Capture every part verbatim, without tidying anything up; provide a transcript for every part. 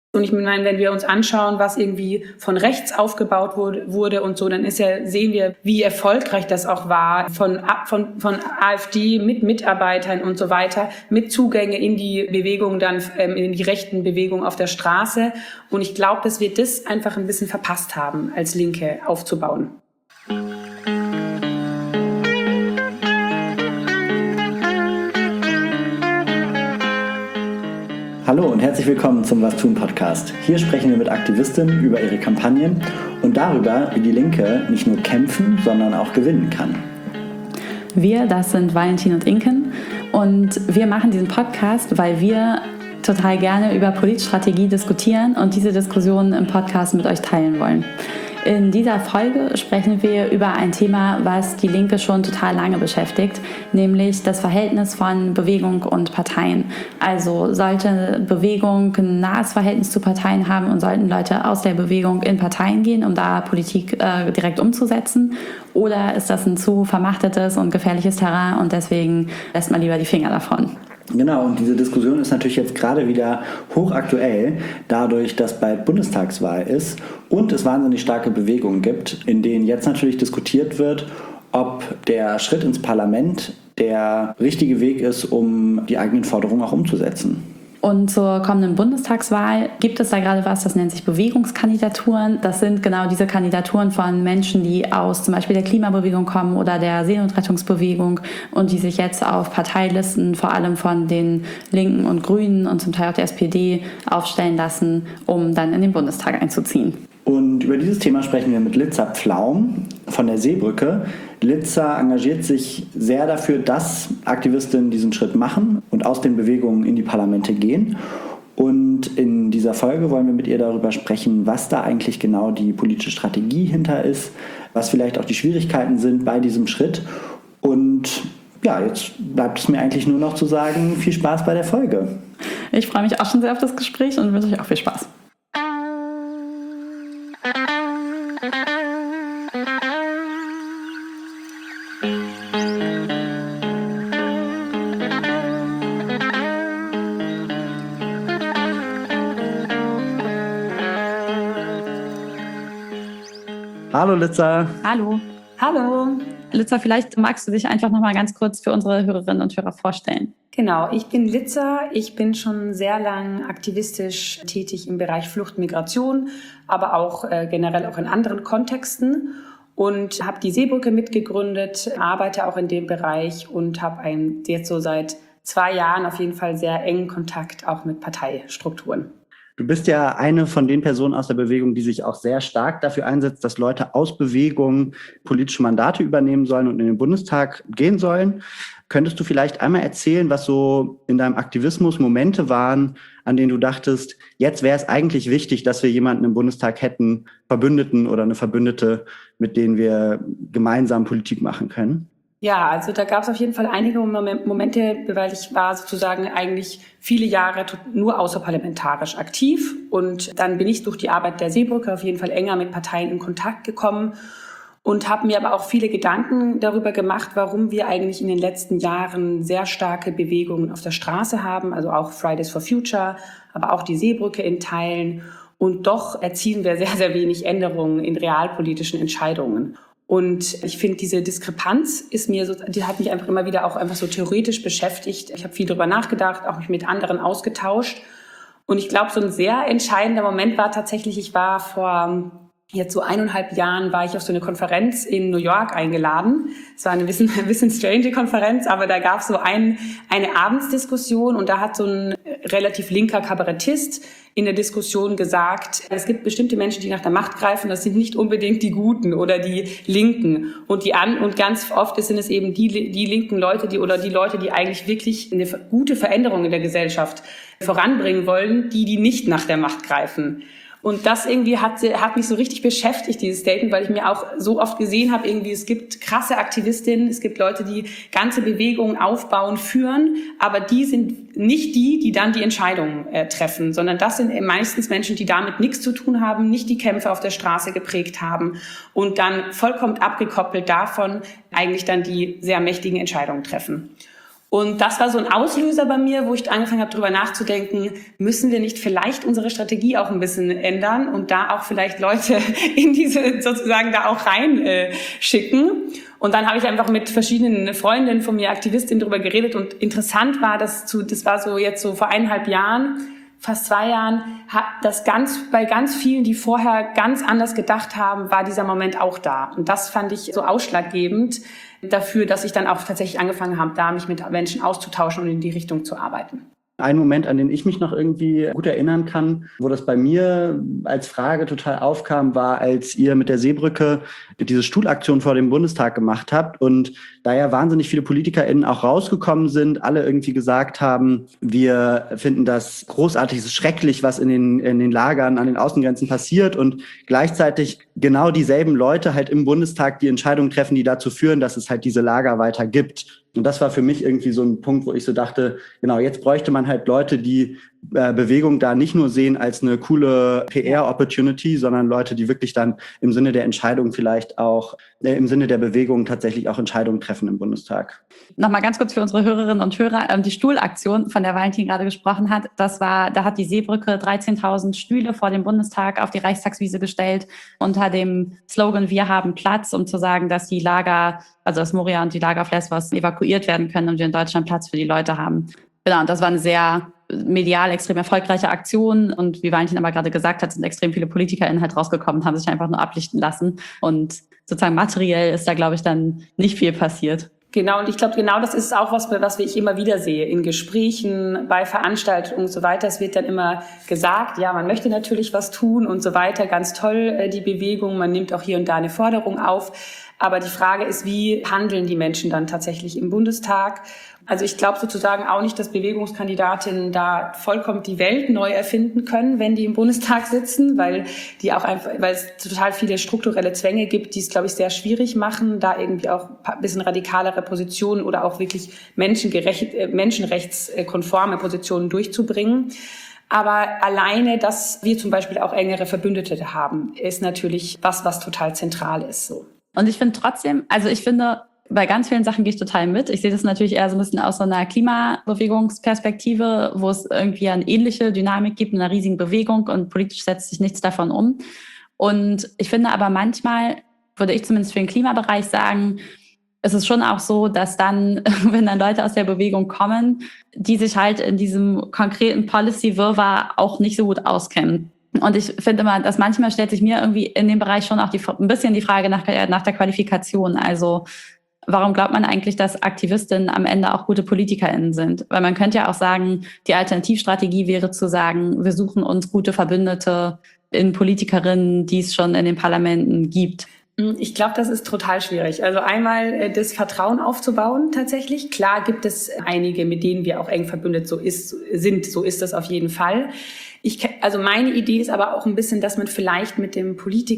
Und ich meine, wenn wir uns anschauen, was irgendwie von rechts aufgebaut wurde, wurde und so, dann ist ja, sehen wir, wie erfolgreich das auch war von, von, von AfD mit Mitarbeitern und so weiter, mit Zugänge in die Bewegung, dann ähm, in die rechten Bewegungen auf der Straße. Und ich glaube, dass wir das einfach ein bisschen verpasst haben, als Linke aufzubauen. Hallo und herzlich willkommen zum Was tun Podcast. Hier sprechen wir mit Aktivistinnen über ihre Kampagnen und darüber, wie die Linke nicht nur kämpfen, sondern auch gewinnen kann. Wir, das sind Valentin und Inken, und wir machen diesen Podcast, weil wir total gerne über Politstrategie diskutieren und diese Diskussionen im Podcast mit euch teilen wollen. In dieser Folge sprechen wir über ein Thema, was die Linke schon total lange beschäftigt, nämlich das Verhältnis von Bewegung und Parteien. Also sollte Bewegung ein nahes Verhältnis zu Parteien haben und sollten Leute aus der Bewegung in Parteien gehen, um da Politik äh, direkt umzusetzen? Oder ist das ein zu vermachtetes und gefährliches Terrain und deswegen lässt man lieber die Finger davon? Genau, und diese Diskussion ist natürlich jetzt gerade wieder hochaktuell, dadurch, dass bald Bundestagswahl ist und es wahnsinnig starke Bewegungen gibt, in denen jetzt natürlich diskutiert wird, ob der Schritt ins Parlament der richtige Weg ist, um die eigenen Forderungen auch umzusetzen. Und zur kommenden Bundestagswahl gibt es da gerade was, das nennt sich Bewegungskandidaturen. Das sind genau diese Kandidaturen von Menschen, die aus zum Beispiel der Klimabewegung kommen oder der Seenotrettungsbewegung und die sich jetzt auf Parteilisten, vor allem von den Linken und Grünen und zum Teil auch der S P D, aufstellen lassen, um dann in den Bundestag einzuziehen. Und über dieses Thema sprechen wir mit Litza Pflaum von der Seebrücke. Litza engagiert sich sehr dafür, dass Aktivistinnen diesen Schritt machen und aus den Bewegungen in die Parlamente gehen. Und in dieser Folge wollen wir mit ihr darüber sprechen, was da eigentlich genau die politische Strategie hinter ist, was vielleicht auch die Schwierigkeiten sind bei diesem Schritt. Und ja, jetzt bleibt es mir eigentlich nur noch zu sagen, viel Spaß bei der Folge. Ich freue mich auch schon sehr auf das Gespräch und wünsche euch auch viel Spaß. Hallo Litza. Hallo. Hallo. Litza, vielleicht magst du dich einfach noch mal ganz kurz für unsere Hörerinnen und Hörer vorstellen. Genau, ich bin Litza. Ich bin schon sehr lang aktivistisch tätig im Bereich Flucht, Migration, aber auch äh, generell auch in anderen Kontexten und habe die Seebrücke mitgegründet, arbeite auch in dem Bereich und habe einen, jetzt so seit zwei Jahren auf jeden Fall sehr engen Kontakt auch mit Parteistrukturen. Du bist ja eine von den Personen aus der Bewegung, die sich auch sehr stark dafür einsetzt, dass Leute aus Bewegungen politische Mandate übernehmen sollen und in den Bundestag gehen sollen. Könntest du vielleicht einmal erzählen, was so in deinem Aktivismus Momente waren, an denen du dachtest, jetzt wäre es eigentlich wichtig, dass wir jemanden im Bundestag hätten, Verbündeten oder eine Verbündete, mit denen wir gemeinsam Politik machen können? Ja, also da gab es auf jeden Fall einige Momente, weil ich war sozusagen eigentlich viele Jahre nur außerparlamentarisch aktiv und dann bin ich durch die Arbeit der Seebrücke auf jeden Fall enger mit Parteien in Kontakt gekommen und habe mir aber auch viele Gedanken darüber gemacht, warum wir eigentlich in den letzten Jahren sehr starke Bewegungen auf der Straße haben, also auch Fridays for Future, aber auch die Seebrücke in Teilen, und doch erzielen wir sehr, sehr wenig Änderungen in realpolitischen Entscheidungen. Und ich finde, diese Diskrepanz ist mir so, die hat mich einfach immer wieder auch einfach so theoretisch beschäftigt. Ich habe viel drüber nachgedacht, auch mich mit anderen ausgetauscht. Und ich glaube, so ein sehr entscheidender Moment war tatsächlich, ich war vor jetzt so eineinhalb Jahren, war ich auf so eine Konferenz in New York eingeladen. Es war eine bisschen, ein bisschen strange Konferenz, aber da gab es so ein, eine Abendsdiskussion und da hat so ein relativ linker Kabarettist in der Diskussion gesagt, es gibt bestimmte Menschen, die nach der Macht greifen, das sind nicht unbedingt die Guten oder die Linken. Und die an, und ganz oft sind es eben die, die linken Leute, die, oder die Leute, die eigentlich wirklich eine gute Veränderung in der Gesellschaft voranbringen wollen, die, die nicht nach der Macht greifen. Und das irgendwie hat, hat mich so richtig beschäftigt, dieses Statement, weil ich mir auch so oft gesehen habe, irgendwie, es gibt krasse Aktivistinnen, es gibt Leute, die ganze Bewegungen aufbauen, führen, aber die sind nicht die, die dann die Entscheidungen äh, treffen, sondern das sind meistens Menschen, die damit nichts zu tun haben, nicht die Kämpfe auf der Straße geprägt haben und dann vollkommen abgekoppelt davon eigentlich dann die sehr mächtigen Entscheidungen treffen. Und das war so ein Auslöser bei mir, wo ich angefangen habe, darüber nachzudenken, müssen wir nicht vielleicht unsere Strategie auch ein bisschen ändern und da auch vielleicht Leute in diese sozusagen da auch rein äh, schicken. Und dann habe ich einfach mit verschiedenen Freundinnen von mir, Aktivistinnen, darüber geredet. Und interessant war, dass zu, das war so jetzt so vor eineinhalb Jahren, fast zwei Jahren, hat das ganz, bei ganz vielen, die vorher ganz anders gedacht haben, war dieser Moment auch da. Und das fand ich so ausschlaggebend dafür, dass ich dann auch tatsächlich angefangen habe, da mich mit Menschen auszutauschen und in die Richtung zu arbeiten. Ein Moment, an den ich mich noch irgendwie gut erinnern kann, wo das bei mir als Frage total aufkam, war, als ihr mit der Seebrücke diese Stuhlaktion vor dem Bundestag gemacht habt und da ja wahnsinnig viele PolitikerInnen auch rausgekommen sind, alle irgendwie gesagt haben, wir finden das großartig, es ist schrecklich, was in den, in den Lagern an den Außengrenzen passiert und gleichzeitig genau dieselben Leute halt im Bundestag die Entscheidungen treffen, die dazu führen, dass es halt diese Lager weiter gibt. Und das war für mich irgendwie so ein Punkt, wo ich so dachte, genau, jetzt bräuchte man halt Leute, die äh, Bewegung da nicht nur sehen als eine coole P R-Opportunity, sondern Leute, die wirklich dann im Sinne der Entscheidung vielleicht auch, äh, im Sinne der Bewegung tatsächlich auch Entscheidungen treffen im Bundestag. Nochmal ganz kurz für unsere Hörerinnen und Hörer, die Stuhlaktion, von der Valentin gerade gesprochen hat, das war, da hat die Seebrücke dreizehntausend Stühle vor dem Bundestag auf die Reichstagswiese gestellt unter dem Slogan "Wir haben Platz", um zu sagen, dass die Lager, also das Moria und die Lager auf Lesbos evakuiert werden können und wir in Deutschland Platz für die Leute haben. Genau, und das war eine sehr medial extrem erfolgreiche Aktion und wie Valentin aber gerade gesagt hat, sind extrem viele PolitikerInnen halt rausgekommen, haben sich einfach nur ablichten lassen und sozusagen materiell ist da, glaube ich, dann nicht viel passiert. Genau, und ich glaube, genau das ist auch was, was ich immer wieder sehe in Gesprächen, bei Veranstaltungen und so weiter. Es wird dann immer gesagt, ja, man möchte natürlich was tun und so weiter. Ganz toll, die Bewegung. Man nimmt auch hier und da eine Forderung auf. Aber die Frage ist, wie handeln die Menschen dann tatsächlich im Bundestag? Also ich glaube sozusagen auch nicht, dass Bewegungskandidatinnen da vollkommen die Welt neu erfinden können, wenn die im Bundestag sitzen, weil die auch einfach, weil es total viele strukturelle Zwänge gibt, die es, glaube ich, sehr schwierig machen, da irgendwie auch ein bisschen radikalere Positionen oder auch wirklich menschengerecht, menschenrechtskonforme Positionen durchzubringen. Aber alleine, dass wir zum Beispiel auch engere Verbündete haben, ist natürlich was, was total zentral ist. So. Und ich finde trotzdem, also ich finde, bei ganz vielen Sachen gehe ich total mit. Ich sehe das natürlich eher so ein bisschen aus so einer Klimabewegungsperspektive, wo es irgendwie eine ähnliche Dynamik gibt, in einer riesigen Bewegung und politisch setzt sich nichts davon um. Und ich finde aber manchmal, würde ich zumindest für den Klimabereich sagen, es ist schon auch so, dass dann, wenn dann Leute aus der Bewegung kommen, die sich halt in diesem konkreten Policy-Wirrwarr auch nicht so gut auskennen. Und ich finde immer, dass manchmal stellt sich mir irgendwie in dem Bereich schon auch die, ein bisschen die Frage nach, nach der Qualifikation. Also warum glaubt man eigentlich, dass Aktivistinnen am Ende auch gute PolitikerInnen sind? Weil man könnte ja auch sagen, die Alternativstrategie wäre zu sagen, wir suchen uns gute Verbündete in Politikerinnen, die es schon in den Parlamenten gibt. Ich glaube, das ist total schwierig. Also einmal das Vertrauen aufzubauen tatsächlich. Klar gibt es einige, mit denen wir auch eng verbündet so ist, sind. So ist das auf jeden Fall. Ich, also meine Idee ist aber auch ein bisschen, dass man vielleicht mit dem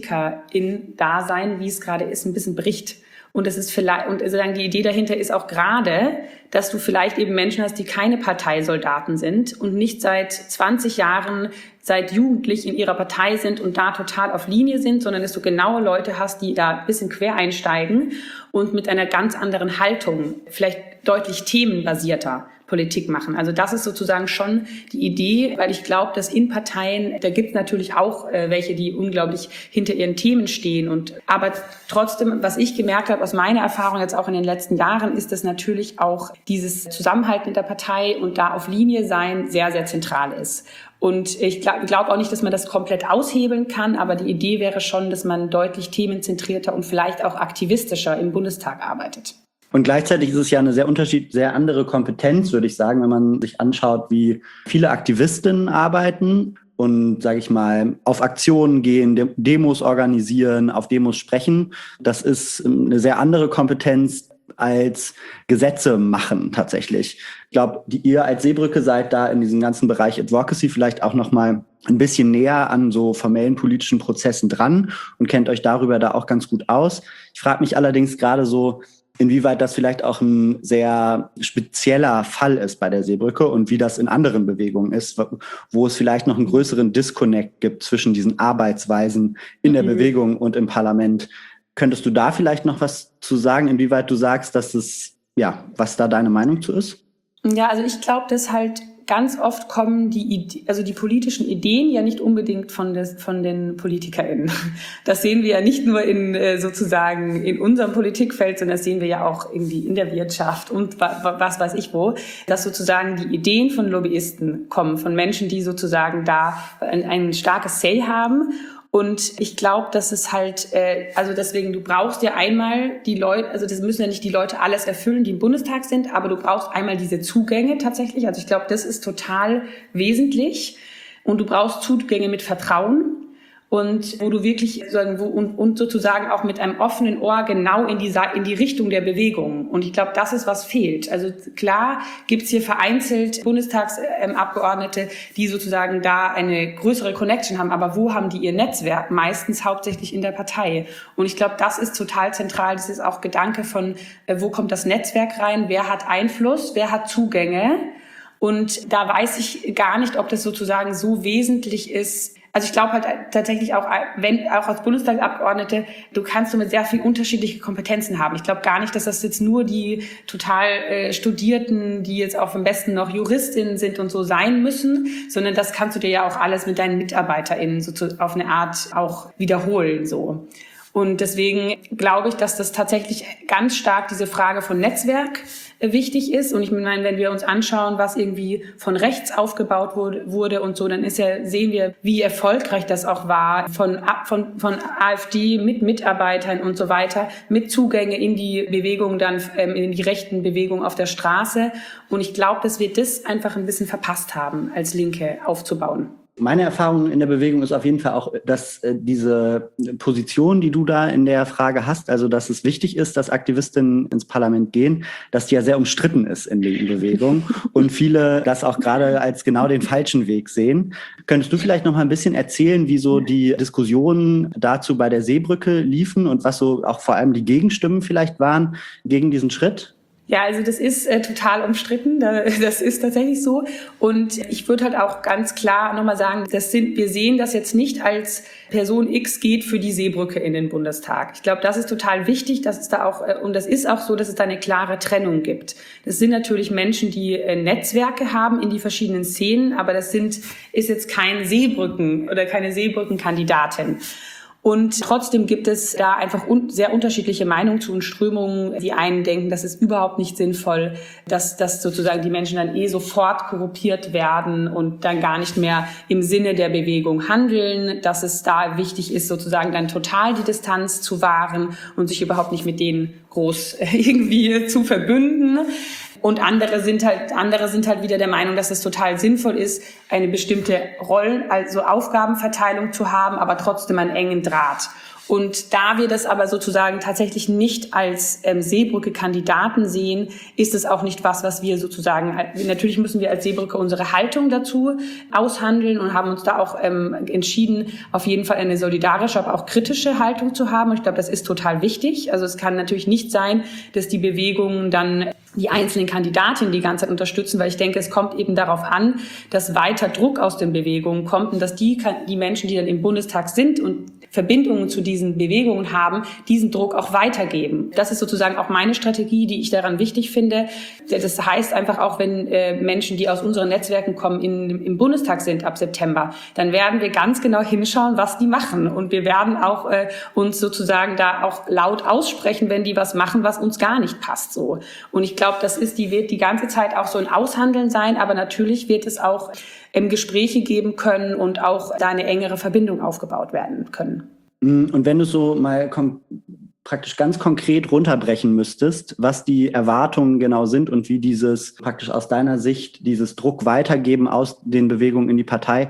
Politiker-in-Dasein, wie es gerade ist, ein bisschen bricht. Und es ist vielleicht, und sozusagen die Idee dahinter ist auch gerade, dass du vielleicht eben Menschen hast, die keine Parteisoldaten sind und nicht seit zwanzig Jahren, seit jugendlich in ihrer Partei sind und da total auf Linie sind, sondern dass du genaue Leute hast, die da ein bisschen quer einsteigen und mit einer ganz anderen Haltung, vielleicht deutlich themenbasierter Politik machen. Also das ist sozusagen schon die Idee, weil ich glaube, dass in Parteien, da gibt es natürlich auch äh, welche, die unglaublich hinter ihren Themen stehen. Und aber trotzdem, was ich gemerkt habe aus meiner Erfahrung jetzt auch in den letzten Jahren, ist, dass natürlich auch dieses Zusammenhalten in der Partei und da auf Linie sein sehr, sehr zentral ist. Und ich glaube glaub auch nicht, dass man das komplett aushebeln kann, aber die Idee wäre schon, dass man deutlich themenzentrierter und vielleicht auch aktivistischer im Bundestag arbeitet. Und gleichzeitig ist es ja eine sehr unterschied, sehr andere Kompetenz, würde ich sagen, wenn man sich anschaut, wie viele Aktivistinnen arbeiten und, sage ich mal, auf Aktionen gehen, Demos organisieren, auf Demos sprechen. Das ist eine sehr andere Kompetenz als Gesetze machen tatsächlich. Ich glaube, die ihr als Seebrücke seid da in diesem ganzen Bereich Advocacy vielleicht auch noch mal ein bisschen näher an so formellen politischen Prozessen dran und kennt euch darüber da auch ganz gut aus. Ich frage mich allerdings gerade so, inwieweit das vielleicht auch ein sehr spezieller Fall ist bei der Seebrücke und wie das in anderen Bewegungen ist, wo es vielleicht noch einen größeren Disconnect gibt zwischen diesen Arbeitsweisen in der mhm. Bewegung und im Parlament. Könntest du da vielleicht noch was zu sagen, inwieweit du sagst, dass es ja, was da deine Meinung zu ist? Ja, also ich glaube, dass halt ganz oft kommen die Ide- also die politischen Ideen ja nicht unbedingt von des, von den PolitikerInnen. Das sehen wir ja nicht nur in äh, sozusagen in unserem Politikfeld, sondern das sehen wir ja auch irgendwie in der Wirtschaft und wa- was weiß ich wo, dass sozusagen die Ideen von Lobbyisten kommen, von Menschen, die sozusagen da ein, ein starkes Say haben. Und ich glaube, dass es halt, äh, also deswegen, du brauchst ja einmal die Leute, also das müssen ja nicht die Leute alles erfüllen, die im Bundestag sind, aber du brauchst einmal diese Zugänge tatsächlich. Also ich glaube, das ist total wesentlich. Und du brauchst Zugänge mit Vertrauen. Und wo du wirklich sozusagen, wo, und, und sozusagen auch mit einem offenen Ohr genau in die, in die Richtung der Bewegung. Und ich glaube, das ist, was fehlt. Also klar gibt's hier vereinzelt Bundestagsabgeordnete, die sozusagen da eine größere Connection haben. Aber wo haben die ihr Netzwerk? Meistens hauptsächlich in der Partei. Und ich glaube, das ist total zentral. Das ist auch Gedanke von, wo kommt das Netzwerk rein? Wer hat Einfluss? Wer hat Zugänge? Und da weiß ich gar nicht, ob das sozusagen so wesentlich ist. Also ich glaube halt tatsächlich auch, wenn auch als Bundestagsabgeordnete, du kannst damit sehr viel unterschiedliche Kompetenzen haben. Ich glaube gar nicht, dass das jetzt nur die total äh, Studierten, die jetzt auch am besten noch Juristinnen sind und so sein müssen, sondern das kannst du dir ja auch alles mit deinen MitarbeiterInnen so zu, auf eine Art auch wiederholen, so. Und deswegen glaube ich, dass das tatsächlich ganz stark diese Frage von Netzwerk wichtig ist. Und ich meine, wenn wir uns anschauen, was irgendwie von rechts aufgebaut wurde, wurde und so, dann ist ja, sehen wir, wie erfolgreich das auch war von, von, von AfD mit Mitarbeitern und so weiter, mit Zugänge in die Bewegung, dann ähm, in die rechten Bewegungen auf der Straße. Und ich glaube, dass wir das einfach ein bisschen verpasst haben, als Linke aufzubauen. Meine Erfahrung in der Bewegung ist auf jeden Fall auch, dass äh, diese Position, die du da in der Frage hast, also dass es wichtig ist, dass Aktivistinnen ins Parlament gehen, dass die ja sehr umstritten ist in linken Bewegungen und viele das auch gerade als genau den falschen Weg sehen. Könntest du vielleicht noch mal ein bisschen erzählen, wie so die Diskussionen dazu bei der Seebrücke liefen und was so auch vor allem die Gegenstimmen vielleicht waren gegen diesen Schritt? Ja, also das ist äh, total umstritten, das ist tatsächlich so. Und ich würde halt auch ganz klar nochmal sagen, das sind, wir sehen das jetzt nicht als Person X geht für die Seebrücke in den Bundestag. Ich glaube, das ist total wichtig, dass es da auch, und das ist auch so, dass es da eine klare Trennung gibt. Das sind natürlich Menschen, die Netzwerke haben in die verschiedenen Szenen, aber das sind, ist jetzt kein Seebrücken oder keine Seebrückenkandidatin. Und trotzdem gibt es da einfach un- sehr unterschiedliche Meinungen zu und Strömungen. Die einen denken, das ist überhaupt nicht sinnvoll, dass, dass sozusagen die Menschen dann eh sofort korruptiert werden und dann gar nicht mehr im Sinne der Bewegung handeln, dass es da wichtig ist, sozusagen dann total die Distanz zu wahren und sich überhaupt nicht mit denen groß irgendwie zu verbünden. Und andere sind halt, andere sind halt wieder der Meinung, dass es total sinnvoll ist, eine bestimmte Rollen, also Aufgabenverteilung zu haben, aber trotzdem einen engen Draht. Und da wir das aber sozusagen tatsächlich nicht als ähm, Seebrücke-Kandidaten sehen, ist es auch nicht was, was wir sozusagen, natürlich müssen wir als Seebrücke unsere Haltung dazu aushandeln und haben uns da auch ähm, entschieden, auf jeden Fall eine solidarische, aber auch kritische Haltung zu haben. Und ich glaube, das ist total wichtig. Also es kann natürlich nicht sein, dass die Bewegungen dann die einzelnen Kandidatinnen die ganze Zeit unterstützen, weil ich denke, es kommt eben darauf an, dass weiter Druck aus den Bewegungen kommt und dass die, die Menschen, die dann im Bundestag sind und Verbindungen zu diesen Bewegungen haben, diesen Druck auch weitergeben. Das ist sozusagen auch meine Strategie, die ich daran wichtig finde. Das heißt einfach auch, wenn äh, Menschen, die aus unseren Netzwerken kommen, in, im Bundestag sind ab September, dann werden wir ganz genau hinschauen, was die machen. Und wir werden auch äh, uns sozusagen da auch laut aussprechen, wenn die was machen, was uns gar nicht passt. So. Und ich glaube, das ist, die wird die ganze Zeit auch so ein Aushandeln sein, aber natürlich wird es auch ähm, Gespräche geben können und auch da eine engere Verbindung aufgebaut werden können. Und wenn du so mal kom- praktisch ganz konkret runterbrechen müsstest, was die Erwartungen genau sind und wie dieses praktisch aus deiner Sicht, dieses Druck weitergeben aus den Bewegungen in die Partei,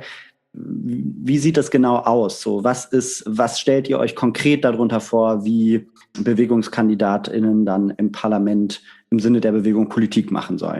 wie sieht das genau aus? So, was ist, was stellt ihr euch konkret darunter vor, wie BewegungskandidatInnen dann im Parlament im Sinne der Bewegung Politik machen sollen?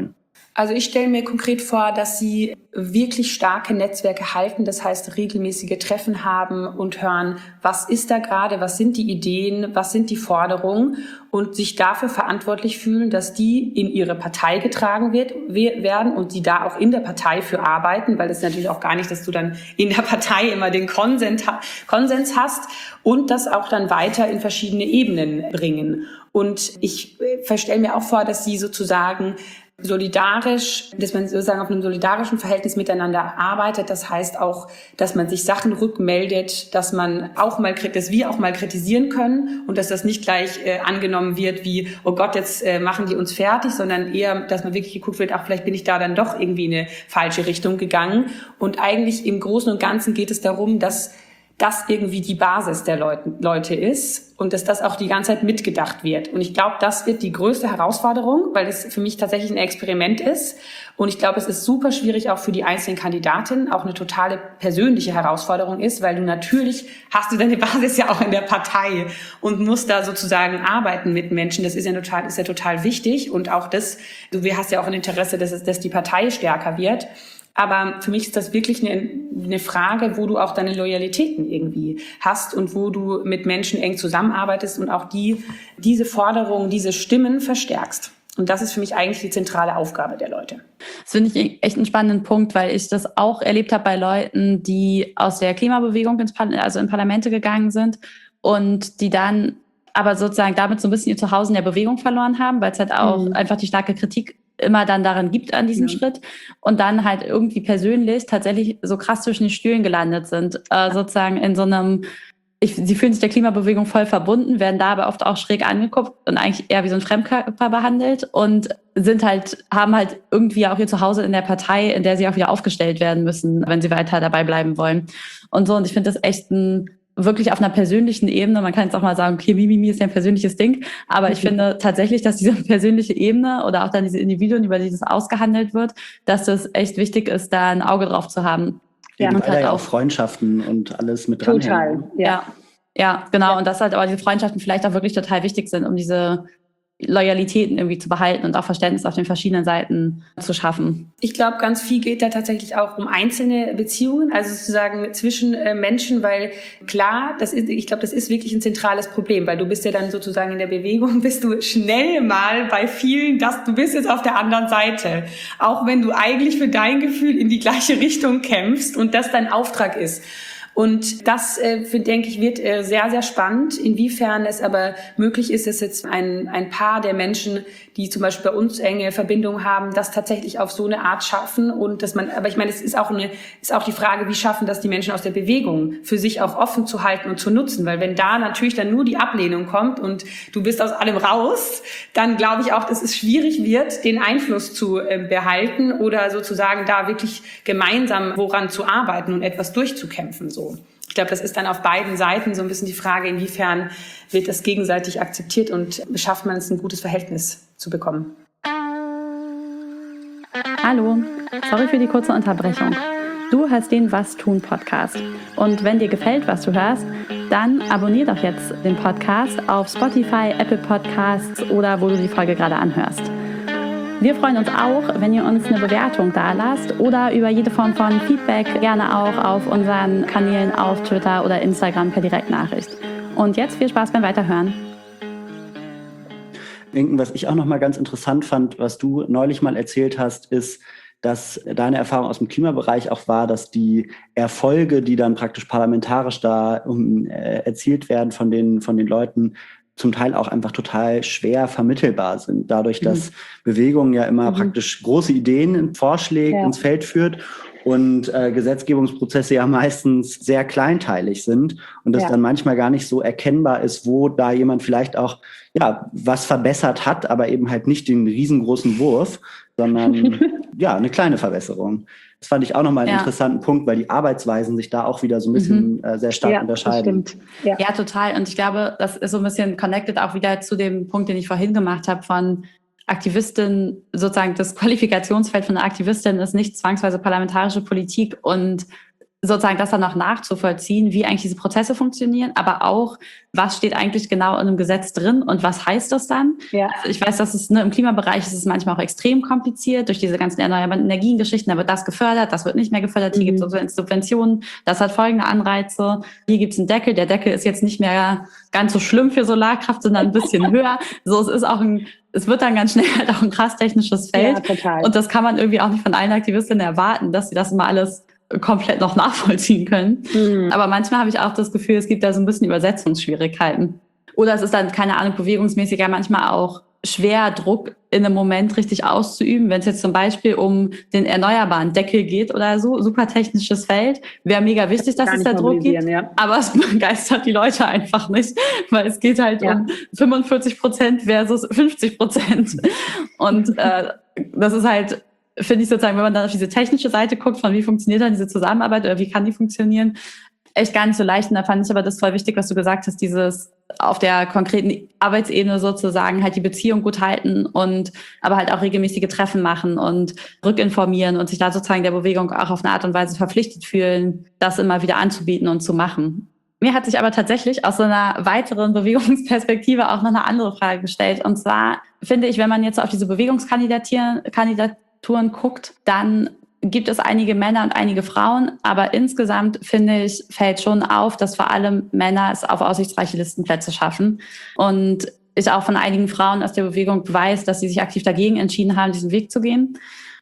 Also ich stelle mir konkret vor, dass sie wirklich starke Netzwerke halten, das heißt regelmäßige Treffen haben und hören, was ist da gerade, was sind die Ideen, was sind die Forderungen und sich dafür verantwortlich fühlen, dass die in ihre Partei getragen wird, werden und sie da auch in der Partei für arbeiten, weil das natürlich auch gar nicht, dass du dann in der Partei immer den Konsens, Konsens hast und das auch dann weiter in verschiedene Ebenen bringen. Und ich stelle mir auch vor, dass sie sozusagen solidarisch, dass man sozusagen auf einem solidarischen Verhältnis miteinander arbeitet. Das heißt auch, dass man sich Sachen rückmeldet, dass man auch mal, dass wir auch mal kritisieren können und dass das nicht gleich äh, angenommen wird wie, oh Gott, jetzt äh, machen die uns fertig, sondern eher, dass man wirklich geguckt wird, ach, vielleicht bin ich da dann doch irgendwie in eine falsche Richtung gegangen. Und eigentlich im Großen und Ganzen geht es darum, dass das irgendwie die Basis der Leute, Leute ist und dass das auch die ganze Zeit mitgedacht wird. Und ich glaube, das wird die größte Herausforderung, weil es für mich tatsächlich ein Experiment ist. Und ich glaube, es ist super schwierig auch für die einzelnen Kandidatinnen, auch eine totale persönliche Herausforderung ist, weil du natürlich hast du deine Basis ja auch in der Partei und musst da sozusagen arbeiten mit Menschen. Das ist ja total, ist ja total wichtig. Und auch das, du hast ja auch ein Interesse, dass es, dass die Partei stärker wird. Aber für mich ist das wirklich eine, eine Frage, wo du auch deine Loyalitäten irgendwie hast und wo du mit Menschen eng zusammenarbeitest und auch die, diese Forderungen, diese Stimmen verstärkst. Und das ist für mich eigentlich die zentrale Aufgabe der Leute. Das finde ich echt einen spannenden Punkt, weil ich das auch erlebt habe bei Leuten, die aus der Klimabewegung ins Par- also in Parlamente gegangen sind und die dann aber sozusagen damit so ein bisschen ihr Zuhause in der Bewegung verloren haben, weil es halt auch mhm. einfach die starke Kritik immer dann daran gibt an diesem ja. Schritt und dann halt irgendwie persönlich tatsächlich so krass zwischen den Stühlen gelandet sind, äh, sozusagen in so einem, ich, sie fühlen sich der Klimabewegung voll verbunden, werden da aber oft auch schräg angeguckt und eigentlich eher wie so ein Fremdkörper behandelt und sind halt, haben halt irgendwie auch ihr Zuhause in der Partei, in der sie auch wieder aufgestellt werden müssen, wenn sie weiter dabei bleiben wollen. Und so, und ich finde das echt ein wirklich auf einer persönlichen Ebene, man kann jetzt auch mal sagen, okay, Mimimi ist ja ein persönliches Ding, aber ich finde tatsächlich, dass diese persönliche Ebene oder auch dann diese Individuen, über die das ausgehandelt wird, dass das echt wichtig ist, da ein Auge drauf zu haben. Ja, und und weil halt da ja auch auch Freundschaften und alles mit dran. Total, ja. ja. Ja, genau. Ja. Und dass halt aber diese Freundschaften vielleicht auch wirklich total wichtig sind, um diese Loyalitäten irgendwie zu behalten und auch Verständnis auf den verschiedenen Seiten zu schaffen. Ich glaube, ganz viel geht da tatsächlich auch um einzelne Beziehungen, also sozusagen zwischen äh, Menschen, weil klar, das ist, ich glaube, das ist wirklich ein zentrales Problem, weil du bist ja dann sozusagen in der Bewegung, bist du schnell mal bei vielen, dass du bist jetzt auf der anderen Seite, auch wenn du eigentlich für dein Gefühl in die gleiche Richtung kämpfst und das dein Auftrag ist. Und das, äh, denke ich, wird äh, sehr, sehr spannend, inwiefern es aber möglich ist, dass jetzt ein, ein Paar der Menschen, die zum Beispiel bei uns enge Verbindungen haben, das tatsächlich auf so eine Art schaffen und dass man, aber ich meine, es ist auch eine, ist auch die Frage, wie schaffen das die Menschen aus der Bewegung, für sich auch offen zu halten und zu nutzen, weil wenn da natürlich dann nur die Ablehnung kommt und du bist aus allem raus, dann glaube ich auch, dass es schwierig wird, den Einfluss zu äh, behalten oder sozusagen da wirklich gemeinsam woran zu arbeiten und etwas durchzukämpfen, so. Ich glaube, das ist dann auf beiden Seiten so ein bisschen die Frage, inwiefern wird das gegenseitig akzeptiert und schafft man es, ein gutes Verhältnis zu bekommen. Hallo, sorry für die kurze Unterbrechung. Du hörst den Was tun Podcast. Und wenn dir gefällt, was du hörst, dann abonnier doch jetzt den Podcast auf Spotify, Apple Podcasts oder wo du die Folge gerade anhörst. Wir freuen uns auch, wenn ihr uns eine Bewertung dalasst oder über jede Form von Feedback, gerne auch auf unseren Kanälen auf Twitter oder Instagram per Direktnachricht. Und jetzt viel Spaß beim Weiterhören. Was ich auch noch mal ganz interessant fand, was du neulich mal erzählt hast, ist, dass deine Erfahrung aus dem Klimabereich auch war, dass die Erfolge, die dann praktisch parlamentarisch da um, äh, erzielt werden von den, von den Leuten, zum Teil auch einfach total schwer vermittelbar sind. Dadurch, dass mhm. Bewegung ja immer mhm. praktisch große Ideen vorschlägt, ja. ins Feld führt und äh, Gesetzgebungsprozesse ja meistens sehr kleinteilig sind und es ja. dann manchmal gar nicht so erkennbar ist, wo da jemand vielleicht auch ja was verbessert hat, aber eben halt nicht den riesengroßen Wurf, sondern ja eine kleine Verbesserung. Das fand ich auch nochmal einen ja. interessanten Punkt, weil die Arbeitsweisen sich da auch wieder so ein bisschen mhm. äh, sehr stark ja, unterscheiden. Das stimmt. Ja. ja, total. Und ich glaube, das ist so ein bisschen connected auch wieder zu dem Punkt, den ich vorhin gemacht habe, von Aktivistin, sozusagen das Qualifikationsfeld von einer Aktivistin ist nicht zwangsweise parlamentarische Politik und sozusagen das dann noch nachzuvollziehen, wie eigentlich diese Prozesse funktionieren, aber auch, was steht eigentlich genau in einem Gesetz drin und was heißt das dann? Ja. Also ich weiß, dass es ne, im Klimabereich ist es manchmal auch extrem kompliziert durch diese ganzen erneuerbaren Energiengeschichten. Da wird das gefördert, das wird nicht mehr gefördert. Hier Mhm. gibt es Subventionen, das hat folgende Anreize. Hier gibt es einen Deckel. Der Deckel ist jetzt nicht mehr ganz so schlimm für Solarkraft, sondern ein bisschen höher. So, es ist auch ein, es wird dann ganz schnell halt auch ein krass technisches Feld. Ja, total. Und das kann man irgendwie auch nicht von allen Aktivistinnen erwarten, dass sie das immer alles komplett noch nachvollziehen können. Mhm. Aber manchmal habe ich auch das Gefühl, es gibt da so ein bisschen Übersetzungsschwierigkeiten. Oder es ist dann, keine Ahnung, bewegungsmäßiger manchmal auch schwer, Druck in einem Moment richtig auszuüben. Wenn es jetzt zum Beispiel um den erneuerbaren Deckel geht oder so, super technisches Feld, wäre mega wichtig, dass es da Druck gibt. Ja. Aber es begeistert die Leute einfach nicht, weil es geht halt ja. um fünfundvierzig Prozent versus fünfzig Prozent. Und äh, das ist halt, finde ich sozusagen, wenn man dann auf diese technische Seite guckt, von wie funktioniert dann diese Zusammenarbeit oder wie kann die funktionieren, echt gar nicht so leicht. Und da fand ich aber das voll wichtig, was du gesagt hast, dieses auf der konkreten Arbeitsebene sozusagen halt die Beziehung gut halten und aber halt auch regelmäßige Treffen machen und rückinformieren und sich da sozusagen der Bewegung auch auf eine Art und Weise verpflichtet fühlen, das immer wieder anzubieten und zu machen. Mir hat sich aber tatsächlich aus so einer weiteren Bewegungsperspektive auch noch eine andere Frage gestellt. Und zwar finde ich, wenn man jetzt auf diese Bewegungskandidaturen Kandidaturen guckt, dann gibt es einige Männer und einige Frauen, aber insgesamt, finde ich, fällt schon auf, dass vor allem Männer es auf aussichtsreiche Listenplätze schaffen. Und ich auch von einigen Frauen aus der Bewegung weiß, dass sie sich aktiv dagegen entschieden haben, diesen Weg zu gehen.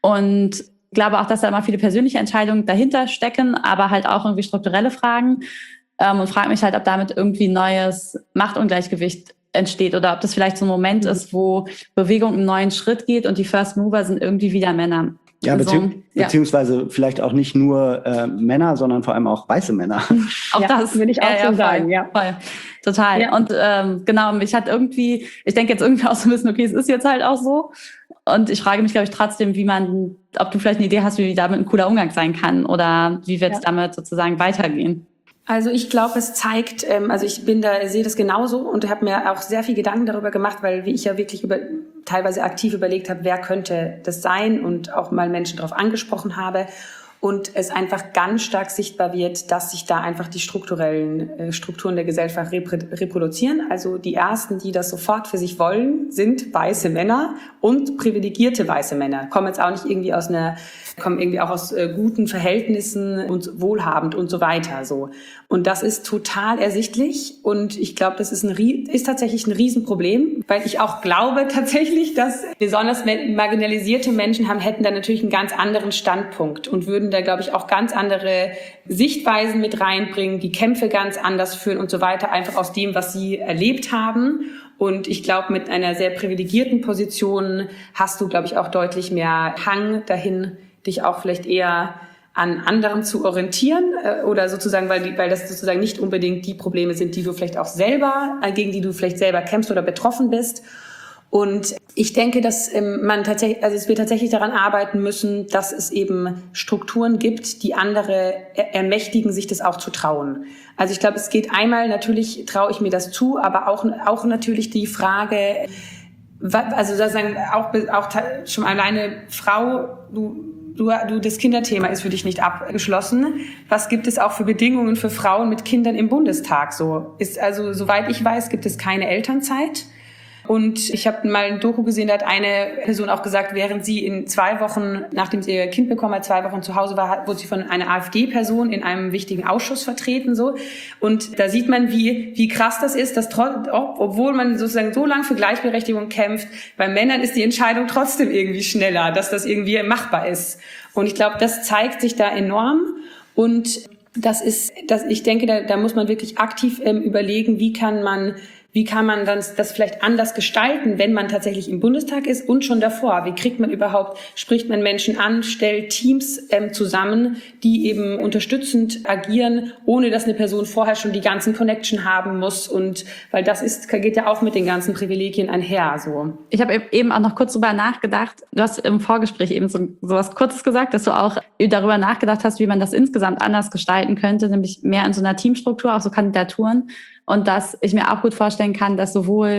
Und ich glaube auch, dass da immer viele persönliche Entscheidungen dahinter stecken, aber halt auch irgendwie strukturelle Fragen. Ähm, und frage mich halt, ob damit irgendwie ein neues Machtungleichgewicht entsteht oder ob das vielleicht so ein Moment mhm. ist, wo Bewegung einen neuen Schritt geht und die First Mover sind irgendwie wieder Männer. Ja, bezieh- also, ja, beziehungsweise vielleicht auch nicht nur äh, Männer, sondern vor allem auch weiße Männer. Auch ja, das würde ich auch ja, so ja, sagen, voll, ja. Voll. Total. Ja. Und ähm, genau, mich hat irgendwie, ich denke jetzt irgendwie auch so ein bisschen, okay, es ist jetzt halt auch so. Und ich frage mich, glaube ich, trotzdem, wie man, ob du vielleicht eine Idee hast, wie damit ein cooler Umgang sein kann oder wie wird es ja. damit sozusagen weitergehen. Also ich glaube, es zeigt, ähm, also ich bin da, sehe das genauso und habe mir auch sehr viel Gedanken darüber gemacht, weil wie ich ja wirklich über, teilweise aktiv überlegt habe, wer könnte das sein und auch mal Menschen darauf angesprochen habe. Und es einfach ganz stark sichtbar wird, dass sich da einfach die strukturellen äh, Strukturen der Gesellschaft repro- reproduzieren. Also die ersten, die das sofort für sich wollen, sind weiße Männer und privilegierte weiße Männer. Kommen jetzt auch nicht irgendwie aus einer, kommen irgendwie auch aus äh, guten Verhältnissen und wohlhabend und so weiter. So. Und das ist total ersichtlich. Und ich glaube, das ist ein ist tatsächlich ein Riesenproblem, weil ich auch glaube tatsächlich, dass besonders marginalisierte Menschen haben hätten da natürlich einen ganz anderen Standpunkt und würden da, glaube ich, auch ganz andere Sichtweisen mit reinbringen, die Kämpfe ganz anders führen und so weiter, einfach aus dem, was sie erlebt haben. Und ich glaube, mit einer sehr privilegierten Position hast du, glaube ich, auch deutlich mehr Hang dahin, dich auch vielleicht eher an anderen zu orientieren äh, oder sozusagen, weil, die, weil das sozusagen nicht unbedingt die Probleme sind, die du vielleicht auch selber, äh, gegen die du vielleicht selber kämpfst oder betroffen bist. Und ich denke, dass ähm, man tatsächlich, also dass wir tatsächlich daran arbeiten müssen, dass es eben Strukturen gibt, die andere er- ermächtigen, sich das auch zu trauen. Also ich glaube, es geht einmal, natürlich traue ich mir das zu, aber auch, auch natürlich die Frage, also sozusagen auch, auch schon alleine Frau, du, du, du, das Kinderthema ist für dich nicht abgeschlossen. Was gibt es auch für Bedingungen für Frauen mit Kindern im Bundestag? So ist also, soweit ich weiß, gibt es keine Elternzeit. Und ich habe mal ein Doku gesehen, da hat eine Person auch gesagt, während sie in zwei Wochen, nachdem sie ihr Kind bekommen hat, zwei Wochen zu Hause war, wurde sie von einer AfD-Person in einem wichtigen Ausschuss vertreten, so. Und da sieht man, wie, wie krass das ist, dass trotz, obwohl man sozusagen so lange für Gleichberechtigung kämpft, bei Männern ist die Entscheidung trotzdem irgendwie schneller, dass das irgendwie machbar ist. Und ich glaube, das zeigt sich da enorm. Und das ist, das, ich denke, da, da muss man wirklich aktiv ähm, überlegen, wie kann man Wie kann man dann das vielleicht anders gestalten, wenn man tatsächlich im Bundestag ist und schon davor? Wie kriegt man überhaupt, spricht man Menschen an, stellt Teams ähm, zusammen, die eben unterstützend agieren, ohne dass eine Person vorher schon die ganzen Connection haben muss? Und weil das ist, geht ja auch mit den ganzen Privilegien einher. So. Ich habe eben auch noch kurz drüber nachgedacht. Du hast im Vorgespräch eben so, so was Kurzes gesagt, dass du auch darüber nachgedacht hast, wie man das insgesamt anders gestalten könnte, nämlich mehr in so einer Teamstruktur, auch so Kandidaturen. Und dass ich mir auch gut vorstellen kann, dass sowohl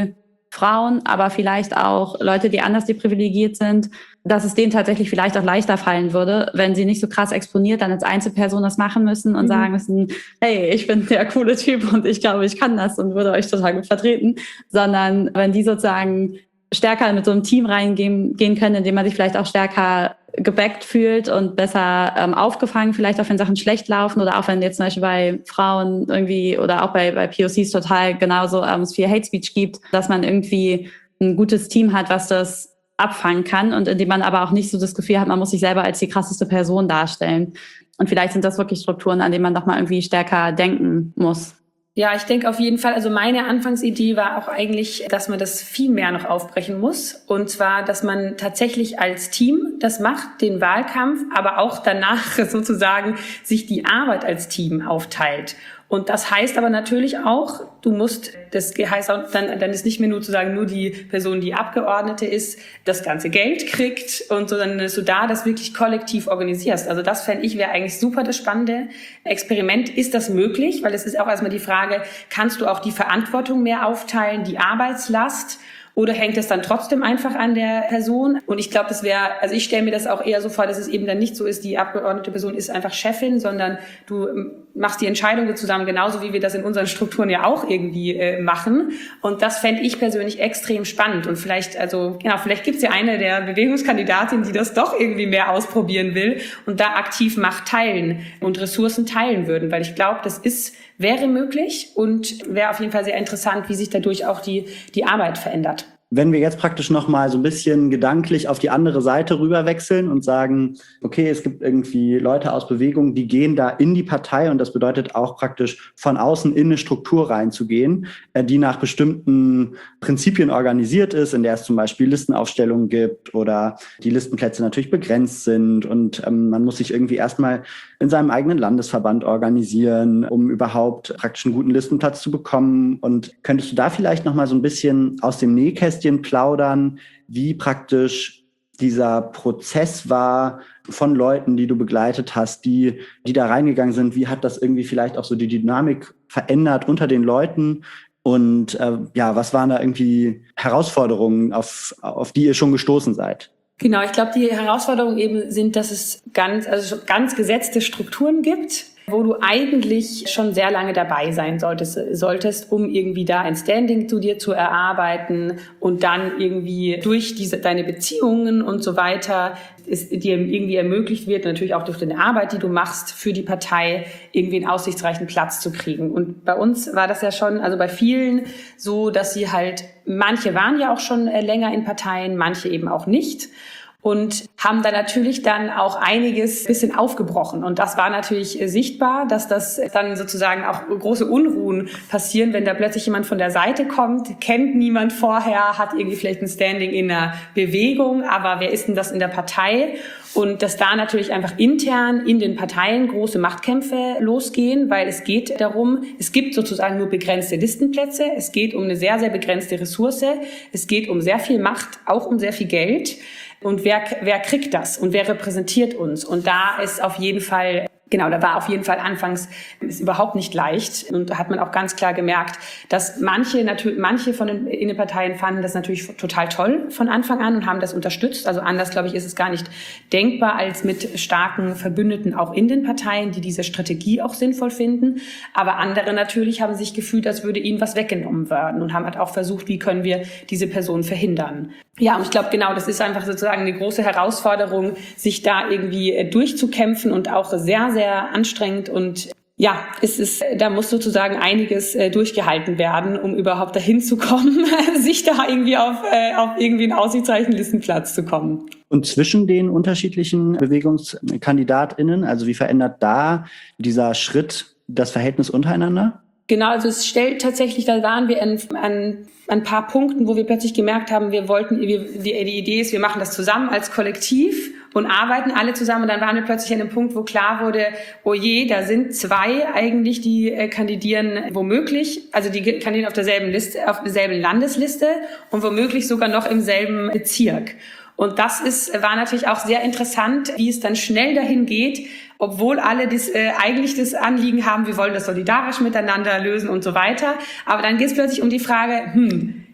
Frauen, aber vielleicht auch Leute, die anders deprivilegiert sind, dass es denen tatsächlich vielleicht auch leichter fallen würde, wenn sie nicht so krass exponiert dann als Einzelperson das machen müssen und mhm. sagen müssen, hey, ich bin der coole Typ und ich glaube, ich kann das und würde euch total gut vertreten, sondern wenn die sozusagen stärker mit so einem Team reingehen gehen können, indem man sich vielleicht auch stärker gebackt fühlt und besser ähm, aufgefangen, vielleicht auch wenn Sachen schlecht laufen oder auch wenn jetzt zum Beispiel bei Frauen irgendwie oder auch bei, bei P O Cs total genauso ähm, es viel Hate Speech gibt, dass man irgendwie ein gutes Team hat, was das abfangen kann und indem man aber auch nicht so das Gefühl hat, man muss sich selber als die krasseste Person darstellen. Und vielleicht sind das wirklich Strukturen, an denen man doch mal irgendwie stärker denken muss. Ja, ich denke auf jeden Fall, also meine Anfangsidee war auch eigentlich, dass man das viel mehr noch aufbrechen muss. Und zwar, dass man tatsächlich als Team das macht, den Wahlkampf, aber auch danach sozusagen sich die Arbeit als Team aufteilt. Und das heißt aber natürlich auch, du musst, das heißt auch, dann, dann ist nicht mehr nur zu sagen, nur die Person, die Abgeordnete ist, das ganze Geld kriegt und so, dann dass du da das wirklich kollektiv organisierst. Also das fände ich wäre eigentlich super das spannende Experiment. Ist das möglich? Weil es ist auch erstmal die Frage, kannst du auch die Verantwortung mehr aufteilen, die Arbeitslast? Oder hängt es dann trotzdem einfach an der Person? Und ich glaube, das wäre, also ich stelle mir das auch eher so vor, dass es eben dann nicht so ist, die abgeordnete Person ist einfach Chefin, sondern du machst die Entscheidungen zusammen, genauso wie wir das in unseren Strukturen ja auch irgendwie äh, machen. Und das fände ich persönlich extrem spannend. Und vielleicht, also genau, vielleicht gibt es ja eine der Bewegungskandidatinnen, die das doch irgendwie mehr ausprobieren will und da aktiv Macht teilen und Ressourcen teilen würden. Weil ich glaube, das ist wäre möglich und wäre auf jeden Fall sehr interessant, wie sich dadurch auch die, die Arbeit verändert. Wenn wir jetzt praktisch nochmal so ein bisschen gedanklich auf die andere Seite rüber wechseln und sagen, okay, es gibt irgendwie Leute aus Bewegung, die gehen da in die Partei und das bedeutet auch praktisch von außen in eine Struktur reinzugehen, die nach bestimmten Prinzipien organisiert ist, in der es zum Beispiel Listenaufstellungen gibt oder die Listenplätze natürlich begrenzt sind und ähm, man muss sich irgendwie erstmal in seinem eigenen Landesverband organisieren, um überhaupt praktisch einen guten Listenplatz zu bekommen. Und könntest du da vielleicht nochmal so ein bisschen aus dem Nähkästchen plaudern, wie praktisch dieser Prozess war von Leuten, die du begleitet hast, die, die da reingegangen sind? Wie hat das irgendwie vielleicht auch so die Dynamik verändert unter den Leuten? Und äh, ja, was waren da irgendwie Herausforderungen, auf, auf die ihr schon gestoßen seid? Genau, ich glaube, die Herausforderungen eben sind, dass es ganz, also ganz gesetzte Strukturen gibt, wo du eigentlich schon sehr lange dabei sein solltest, solltest, um irgendwie da ein Standing zu dir zu erarbeiten und dann irgendwie durch diese, deine Beziehungen und so weiter es dir irgendwie ermöglicht wird, natürlich auch durch deine Arbeit, die du machst für die Partei, irgendwie einen aussichtsreichen Platz zu kriegen. Und bei uns war das ja schon, also bei vielen so, dass sie halt, manche waren ja auch schon länger in Parteien, manche eben auch nicht. Und haben da natürlich dann auch einiges bisschen aufgebrochen. Und das war natürlich sichtbar, dass das dann sozusagen auch große Unruhen passieren, wenn da plötzlich jemand von der Seite kommt, kennt niemand vorher, hat irgendwie vielleicht ein Standing in einer Bewegung, aber wer ist denn das in der Partei? Und dass da natürlich einfach intern in den Parteien große Machtkämpfe losgehen, weil es geht darum, es gibt sozusagen nur begrenzte Listenplätze, es geht um eine sehr, sehr begrenzte Ressource, es geht um sehr viel Macht, auch um sehr viel Geld. Und wer, wer kriegt das und wer repräsentiert uns? Und da ist auf jeden Fall, genau, da war auf jeden Fall anfangs ist überhaupt nicht leicht. Und da hat man auch ganz klar gemerkt, dass manche natürlich, manche von den, in den Parteien fanden das natürlich total toll von Anfang an und haben das unterstützt. Also anders, glaube ich, ist es gar nicht denkbar als mit starken Verbündeten auch in den Parteien, die diese Strategie auch sinnvoll finden. Aber andere natürlich haben sich gefühlt, als würde ihnen was weggenommen werden und haben halt auch versucht, wie können wir diese Person verhindern. Ja, und ich glaube, genau, das ist einfach sozusagen eine große Herausforderung, sich da irgendwie durchzukämpfen und auch sehr, sehr anstrengend und ja, es ist, da muss sozusagen einiges äh, durchgehalten werden, um überhaupt dahin zu kommen, sich da irgendwie auf, äh, auf irgendwie einen aussichtsreichen Listenplatz zu kommen. Und zwischen den unterschiedlichen BewegungskandidatInnen, also wie verändert da dieser Schritt das Verhältnis untereinander? Genau, also es stellt tatsächlich, da waren wir an, an, an ein paar Punkten, wo wir plötzlich gemerkt haben, wir wollten, wir, die, die Idee ist, wir machen das zusammen als Kollektiv und arbeiten alle zusammen. Und dann waren wir plötzlich an einem Punkt, wo klar wurde, oh je, da sind zwei eigentlich, die äh, kandidieren womöglich, also die kandidieren auf derselben Liste, auf derselben Landesliste und womöglich sogar noch im selben Bezirk. Und das ist, war natürlich auch sehr interessant, wie es dann schnell dahin geht, obwohl alle das, äh, eigentlich das Anliegen haben, wir wollen das solidarisch miteinander lösen und so weiter. Aber dann geht es plötzlich um die Frage, hm,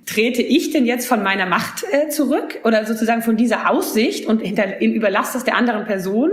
trete ich denn jetzt von meiner Macht äh, zurück oder sozusagen von dieser Aussicht und hinter, überlasse das der anderen Person?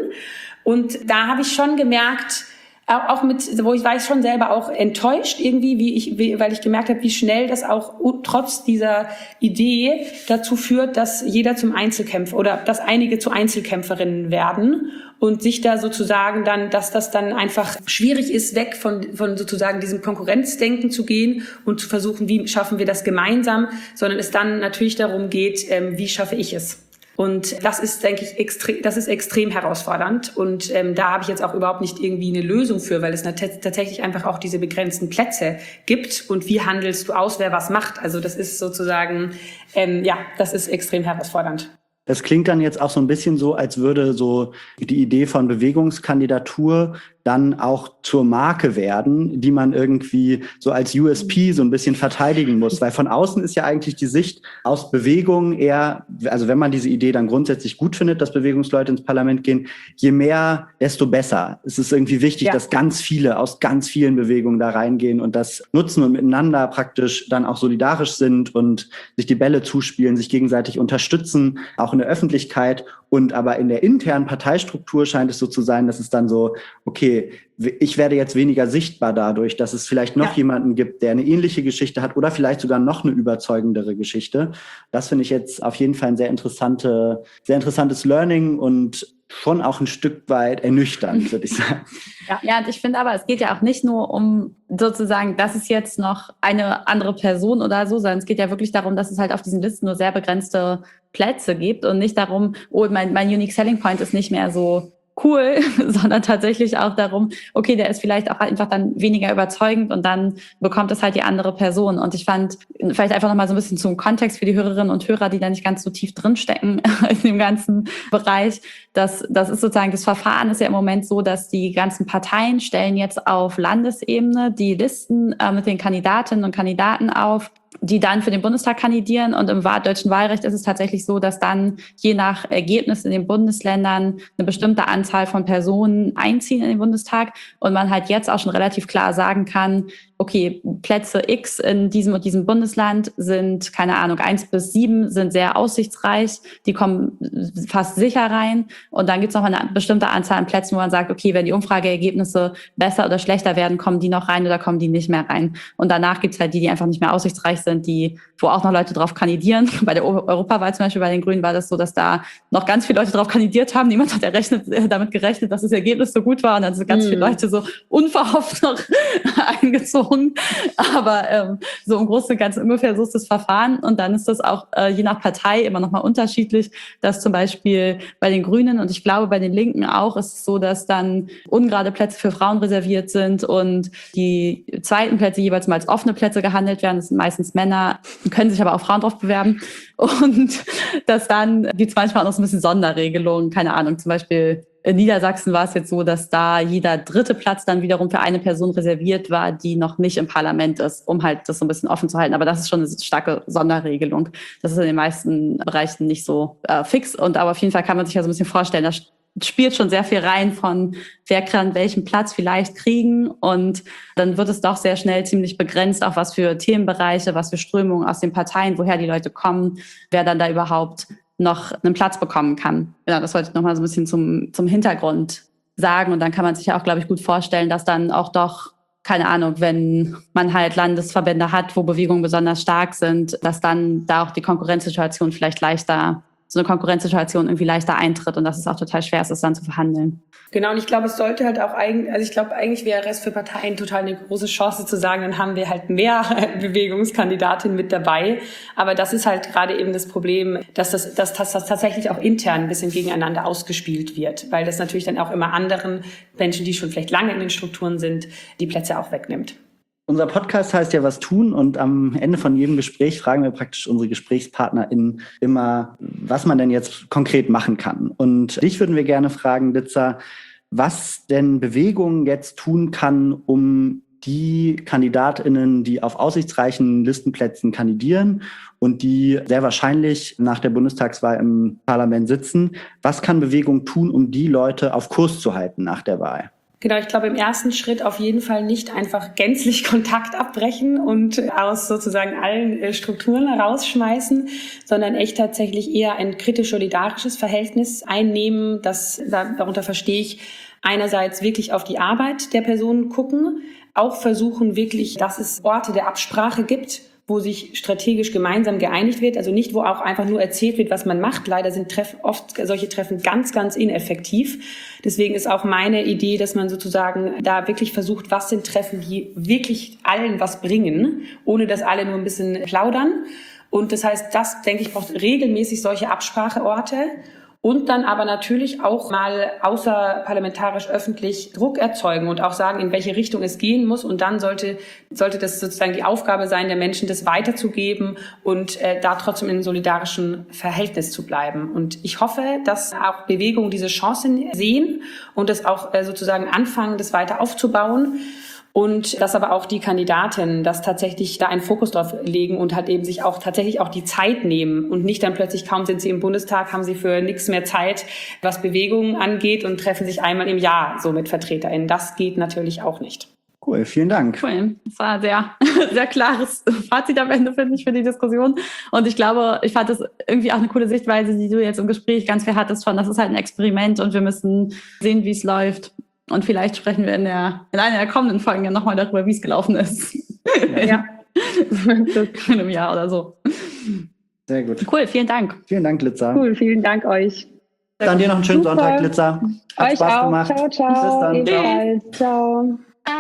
Und da habe ich schon gemerkt, auch mit, wo ich war ich schon selber auch enttäuscht irgendwie, wie ich, wie, weil ich gemerkt habe, wie schnell das auch trotz dieser Idee dazu führt, dass jeder zum Einzelkämpfer oder dass einige zu Einzelkämpferinnen werden und sich da sozusagen dann, dass das dann einfach schwierig ist, weg von, von sozusagen diesem Konkurrenzdenken zu gehen und zu versuchen, wie schaffen wir das gemeinsam, sondern es dann natürlich darum geht, ähm, wie schaffe ich es? Und das ist, denke ich, extrem, das ist extrem herausfordernd. Und ähm, da habe ich jetzt auch überhaupt nicht irgendwie eine Lösung für, weil es nat- tatsächlich einfach auch diese begrenzten Plätze gibt. Und wie handelst du aus, wer was macht? Also das ist sozusagen, ähm, ja, das ist extrem herausfordernd. Das klingt dann jetzt auch so ein bisschen so, als würde so die Idee von Bewegungskandidatur dann auch zur Marke werden, die man irgendwie so als U S P so ein bisschen verteidigen muss. Weil von außen ist ja eigentlich die Sicht aus Bewegung eher, also wenn man diese Idee dann grundsätzlich gut findet, dass Bewegungsleute ins Parlament gehen, je mehr, desto besser. Es ist irgendwie wichtig, ja, dass ganz viele aus ganz vielen Bewegungen da reingehen und das nutzen und miteinander praktisch dann auch solidarisch sind und sich die Bälle zuspielen, sich gegenseitig unterstützen, auch in der Öffentlichkeit. Und aber in der internen Parteistruktur scheint es so zu sein, dass es dann so, okay, ich werde jetzt weniger sichtbar dadurch, dass es vielleicht noch ja. jemanden gibt, der eine ähnliche Geschichte hat oder vielleicht sogar noch eine überzeugendere Geschichte. Das finde ich jetzt auf jeden Fall ein sehr interessante, sehr interessantes Learning und schon auch ein Stück weit ernüchternd, würde ich sagen. Ja, ja, und ich finde aber, es geht ja auch nicht nur um sozusagen, das ist jetzt noch eine andere Person oder so, sondern es geht ja wirklich darum, dass es halt auf diesen Listen nur sehr begrenzte Plätze gibt und nicht darum, oh, mein, mein Unique Selling Point ist nicht mehr so cool, sondern tatsächlich auch darum, okay, der ist vielleicht auch einfach dann weniger überzeugend und dann bekommt es halt die andere Person. Und ich fand, vielleicht einfach nochmal so ein bisschen zum Kontext für die Hörerinnen und Hörer, die da nicht ganz so tief drinstecken in dem ganzen Bereich, dass das ist sozusagen, das Verfahren ist ja im Moment so, dass die ganzen Parteien stellen jetzt auf Landesebene die Listen äh, mit den Kandidatinnen und Kandidaten auf, die dann für den Bundestag kandidieren. Und im deutschen Wahlrecht ist es tatsächlich so, dass dann je nach Ergebnis in den Bundesländern eine bestimmte Anzahl von Personen einziehen in den Bundestag und man halt jetzt auch schon relativ klar sagen kann, okay, Plätze X in diesem und diesem Bundesland sind, keine Ahnung, eins bis sieben sind sehr aussichtsreich, die kommen fast sicher rein. Und dann gibt es noch eine bestimmte Anzahl an Plätzen, wo man sagt, okay, wenn die Umfrageergebnisse besser oder schlechter werden, kommen die noch rein oder kommen die nicht mehr rein. Und danach gibt es halt die, die einfach nicht mehr aussichtsreich sind, die, wo auch noch Leute drauf kandidieren. Bei der Europawahl zum Beispiel bei den Grünen war das so, dass da noch ganz viele Leute drauf kandidiert haben. Niemand hat errechnet, damit gerechnet, dass das Ergebnis so gut war. Und dann sind ganz mm. viele Leute so unverhofft noch eingezogen. Aber ähm, so im Großen und Ganzen ungefähr so ist das Verfahren. Und dann ist das auch äh, je nach Partei immer noch mal unterschiedlich, dass zum Beispiel bei den Grünen und ich glaube bei den Linken auch ist es so, dass dann ungerade Plätze für Frauen reserviert sind und die zweiten Plätze jeweils mal als offene Plätze gehandelt werden. Das sind meistens Männer, können sich aber auch Frauen drauf bewerben. Und dass dann gibt es manchmal auch noch so ein bisschen Sonderregelungen, keine Ahnung, zum Beispiel in Niedersachsen war es jetzt so, dass da jeder dritte Platz dann wiederum für eine Person reserviert war, die noch nicht im Parlament ist, um halt das so ein bisschen offen zu halten. Aber das ist schon eine starke Sonderregelung. Das ist in den meisten Bereichen nicht so äh, fix. Und aber auf jeden Fall kann man sich ja so ein bisschen vorstellen, das spielt schon sehr viel rein von, wer kann welchen Platz vielleicht kriegen. Und dann wird es doch sehr schnell ziemlich begrenzt, auch was für Themenbereiche, was für Strömungen aus den Parteien, woher die Leute kommen, wer dann da überhaupt noch einen Platz bekommen kann. Ja, das wollte ich nochmal so ein bisschen zum, zum Hintergrund sagen. Und dann kann man sich ja auch, glaube ich, gut vorstellen, dass dann auch doch, keine Ahnung, wenn man halt Landesverbände hat, wo Bewegungen besonders stark sind, dass dann da auch die Konkurrenzsituation vielleicht leichter, so eine Konkurrenzsituation irgendwie leichter eintritt und dass es auch total schwer ist, das dann zu verhandeln. Genau, und ich glaube, es sollte halt auch eigentlich, also ich glaube, eigentlich wäre es für Parteien total eine große Chance zu sagen, dann haben wir halt mehr Bewegungskandidatinnen mit dabei. Aber das ist halt gerade eben das Problem, dass das, dass das tatsächlich auch intern ein bisschen gegeneinander ausgespielt wird, weil das natürlich dann auch immer anderen Menschen, die schon vielleicht lange in den Strukturen sind, die Plätze auch wegnimmt. Unser Podcast heißt ja „Was tun?" und am Ende von jedem Gespräch fragen wir praktisch unsere GesprächspartnerInnen immer, was man denn jetzt konkret machen kann. Und dich würden wir gerne fragen, Litza, was denn Bewegung jetzt tun kann, um die KandidatInnen, die auf aussichtsreichen Listenplätzen kandidieren und die sehr wahrscheinlich nach der Bundestagswahl im Parlament sitzen, was kann Bewegung tun, um die Leute auf Kurs zu halten nach der Wahl? Genau, ich glaube, im ersten Schritt auf jeden Fall nicht einfach gänzlich Kontakt abbrechen und aus sozusagen allen Strukturen rausschmeißen, sondern echt tatsächlich eher ein kritisch-solidarisches Verhältnis einnehmen. Das, darunter verstehe ich einerseits wirklich auf die Arbeit der Personen gucken, auch versuchen wirklich, dass es Orte der Absprache gibt, wo sich strategisch gemeinsam geeinigt wird, also nicht, wo auch einfach nur erzählt wird, was man macht. Leider sind Treff, oft solche Treffen ganz, ganz ineffektiv. Deswegen ist auch meine Idee, dass man sozusagen da wirklich versucht, was sind Treffen, die wirklich allen was bringen, ohne dass alle nur ein bisschen plaudern. Und das heißt, das, denke ich, braucht regelmäßig solche Abspracheorte. Und dann aber natürlich auch mal außerparlamentarisch öffentlich Druck erzeugen und auch sagen, in welche Richtung es gehen muss. Und dann sollte sollte das sozusagen die Aufgabe sein, der Menschen das weiterzugeben und äh, da trotzdem in einem solidarischen Verhältnis zu bleiben. Und ich hoffe, dass auch Bewegungen diese Chancen sehen und das auch äh, sozusagen anfangen, das weiter aufzubauen. Und dass aber auch die Kandidaten das tatsächlich da einen Fokus drauf legen und halt eben sich auch tatsächlich auch die Zeit nehmen und nicht dann plötzlich, kaum sind sie im Bundestag, haben sie für nichts mehr Zeit, was Bewegungen angeht und treffen sich einmal im Jahr so mit VertreterInnen. Das geht natürlich auch nicht. Cool, vielen Dank. Cool. Das war ein sehr, sehr klares Fazit am Ende, finde ich, für die Diskussion. Und ich glaube, ich fand das irgendwie auch eine coole Sichtweise, die du jetzt im Gespräch ganz viel hattest von, das ist halt ein Experiment und wir müssen sehen, wie es läuft. Und vielleicht sprechen wir in, der, in einer der kommenden Folgen ja nochmal darüber, wie es gelaufen ist. Ja. In einem Jahr oder so. Sehr gut. Cool, vielen Dank. Vielen Dank, Litza. Cool, vielen Dank euch. Dann dir noch einen schönen Super. Sonntag, Litza. Hat Euch Spaß auch. gemacht. Ciao, ciao. Bis dann. Ciao. Ciao.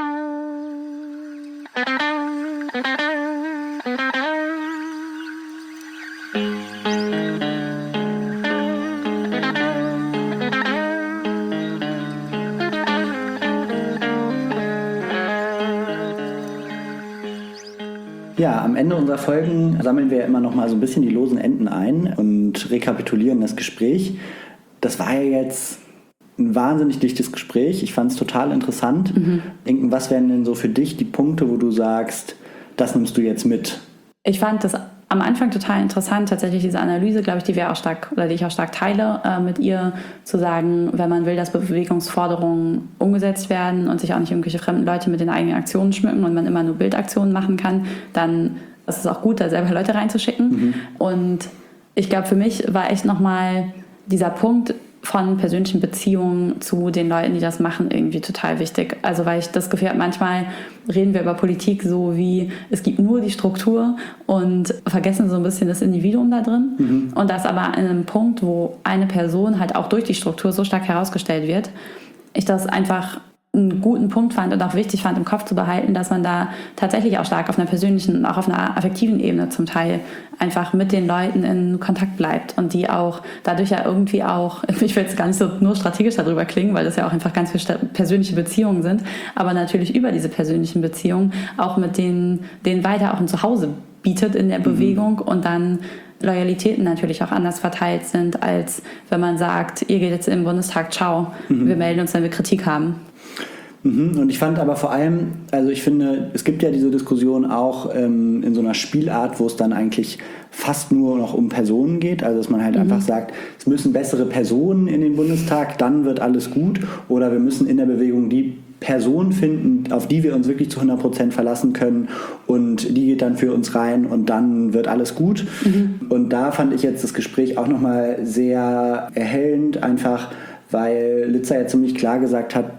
Ja, am Ende unserer Folgen sammeln wir immer noch mal so ein bisschen die losen Enden ein und rekapitulieren das Gespräch. Das war ja jetzt ein wahnsinnig dichtes Gespräch. Ich fand es total interessant. Mhm. Denken, was wären denn so für dich die Punkte, wo du sagst, das nimmst du jetzt mit? Ich fand das am Anfang total interessant, tatsächlich diese Analyse, glaube ich, die wir auch stark oder die ich auch stark teile, äh, mit ihr zu sagen, wenn man will, dass Bewegungsforderungen umgesetzt werden und sich auch nicht irgendwelche fremden Leute mit den eigenen Aktionen schmücken und man immer nur Bildaktionen machen kann, dann ist es auch gut, da selber Leute reinzuschicken. Mhm. Und ich glaube, für mich war echt nochmal dieser Punkt von persönlichen Beziehungen zu den Leuten, die das machen, irgendwie total wichtig. Also weil ich das Gefühl habe, manchmal reden wir über Politik so wie, es gibt nur die Struktur und vergessen so ein bisschen das Individuum da drin. Mhm. Und das aber an einem Punkt, wo eine Person halt auch durch die Struktur so stark herausgestellt wird, ich das einfach einen guten Punkt fand und auch wichtig fand, im Kopf zu behalten, dass man da tatsächlich auch stark auf einer persönlichen und auch auf einer affektiven Ebene zum Teil einfach mit den Leuten in Kontakt bleibt und die auch dadurch ja irgendwie auch, ich will jetzt gar nicht so nur strategisch darüber klingen, weil das ja auch einfach ganz viele persönliche Beziehungen sind, aber natürlich über diese persönlichen Beziehungen auch mit denen, denen weiter auch ein Zuhause bietet in der mhm. Bewegung und dann Loyalitäten natürlich auch anders verteilt sind, als wenn man sagt, ihr geht jetzt im Bundestag, ciao, mhm. wir melden uns, wenn wir Kritik haben. Und ich fand aber vor allem, also ich finde, es gibt ja diese Diskussion auch ähm, in so einer Spielart, wo es dann eigentlich fast nur noch um Personen geht. Also dass man halt mhm. einfach sagt, es müssen bessere Personen in den Bundestag, dann wird alles gut. Oder wir müssen in der Bewegung die Person finden, auf die wir uns wirklich zu hundert Prozent verlassen können und die geht dann für uns rein und dann wird alles gut. Mhm. Und da fand ich jetzt das Gespräch auch nochmal sehr erhellend, einfach weil Litza ja ziemlich klar gesagt hat,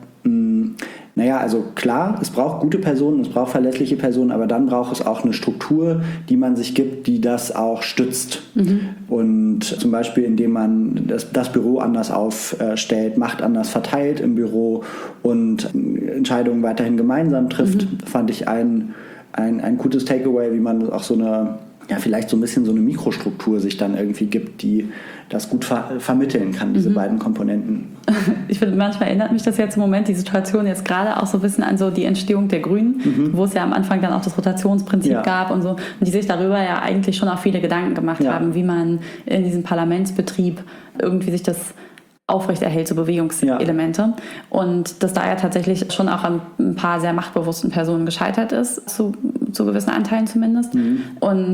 naja, also klar, es braucht gute Personen, es braucht verlässliche Personen, aber dann braucht es auch eine Struktur, die man sich gibt, die das auch stützt. Mhm. Und zum Beispiel, indem man das, das Büro anders aufstellt, Macht anders verteilt im Büro und Entscheidungen weiterhin gemeinsam trifft, mhm. fand ich ein, ein, ein gutes Takeaway, wie man auch so eine, ja, vielleicht so ein bisschen so eine Mikrostruktur sich dann irgendwie gibt, die das gut ver- vermitteln kann, diese mhm. beiden Komponenten. Ich finde, manchmal erinnert mich das jetzt im Moment, die Situation jetzt gerade auch so ein bisschen an so die Entstehung der Grünen, mhm. wo es ja am Anfang dann auch das Rotationsprinzip ja. gab und so, und die sich darüber ja eigentlich schon auch viele Gedanken gemacht ja. haben, wie man in diesem Parlamentsbetrieb irgendwie sich das aufrechterhält, so Bewegungselemente. Ja. Und dass da ja tatsächlich schon auch an ein paar sehr machtbewussten Personen gescheitert ist, zu, zu gewissen Anteilen zumindest. Mhm. Und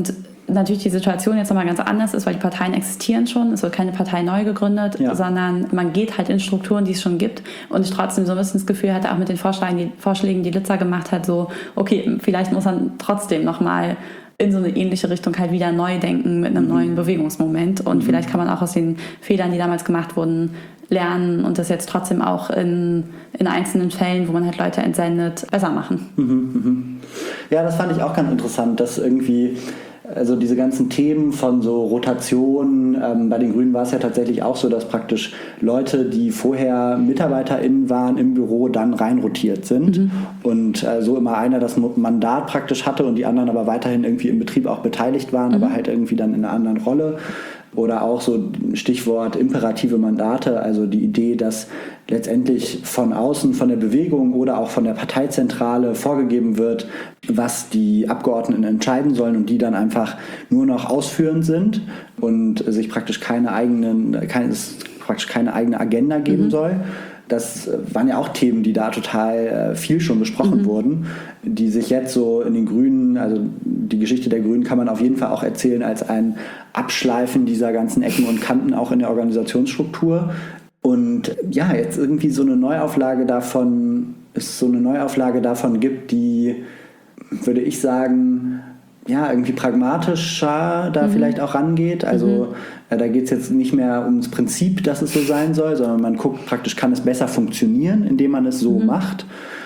natürlich die Situation jetzt nochmal ganz anders ist, weil die Parteien existieren schon, es wird keine Partei neu gegründet, ja. sondern man geht halt in Strukturen, die es schon gibt und ich trotzdem so ein bisschen das Gefühl hatte, auch mit den Vorschlägen, die, Vorschlägen, die Litza gemacht hat, so, okay, vielleicht muss man trotzdem nochmal in so eine ähnliche Richtung halt wieder neu denken mit einem mhm. neuen Bewegungsmoment und mhm. vielleicht kann man auch aus den Fehlern, die damals gemacht wurden, lernen und das jetzt trotzdem auch in, in einzelnen Fällen, wo man halt Leute entsendet, besser machen. Mhm, mhm. Ja, das fand ich auch ganz interessant, dass irgendwie also diese ganzen Themen von so Rotation, ähm, bei den Grünen war es ja tatsächlich auch so, dass praktisch Leute, die vorher MitarbeiterInnen waren im Büro, dann reinrotiert sind mhm. und äh, so immer einer das Mandat praktisch hatte und die anderen aber weiterhin irgendwie im Betrieb auch beteiligt waren, mhm. aber halt irgendwie dann in einer anderen Rolle. Oder auch so Stichwort imperative Mandate, also die Idee, dass letztendlich von außen, von der Bewegung oder auch von der Parteizentrale vorgegeben wird, was die Abgeordneten entscheiden sollen und die dann einfach nur noch ausführend sind und sich praktisch keine eigenen, keine, praktisch keine eigene Agenda geben mhm. soll. Das waren ja auch Themen, die da total viel schon besprochen mhm. wurden, die sich jetzt so in den Grünen, also die Geschichte der Grünen kann man auf jeden Fall auch erzählen als ein Abschleifen dieser ganzen Ecken und Kanten auch in der Organisationsstruktur. Und ja, jetzt irgendwie so eine Neuauflage davon, es so eine Neuauflage davon gibt, die, würde ich sagen, ja, irgendwie pragmatischer da mhm. vielleicht auch rangeht. Also mhm. ja, da geht es jetzt nicht mehr ums Prinzip, dass es so sein soll, sondern man guckt praktisch, kann es besser funktionieren, indem man es so mhm. macht.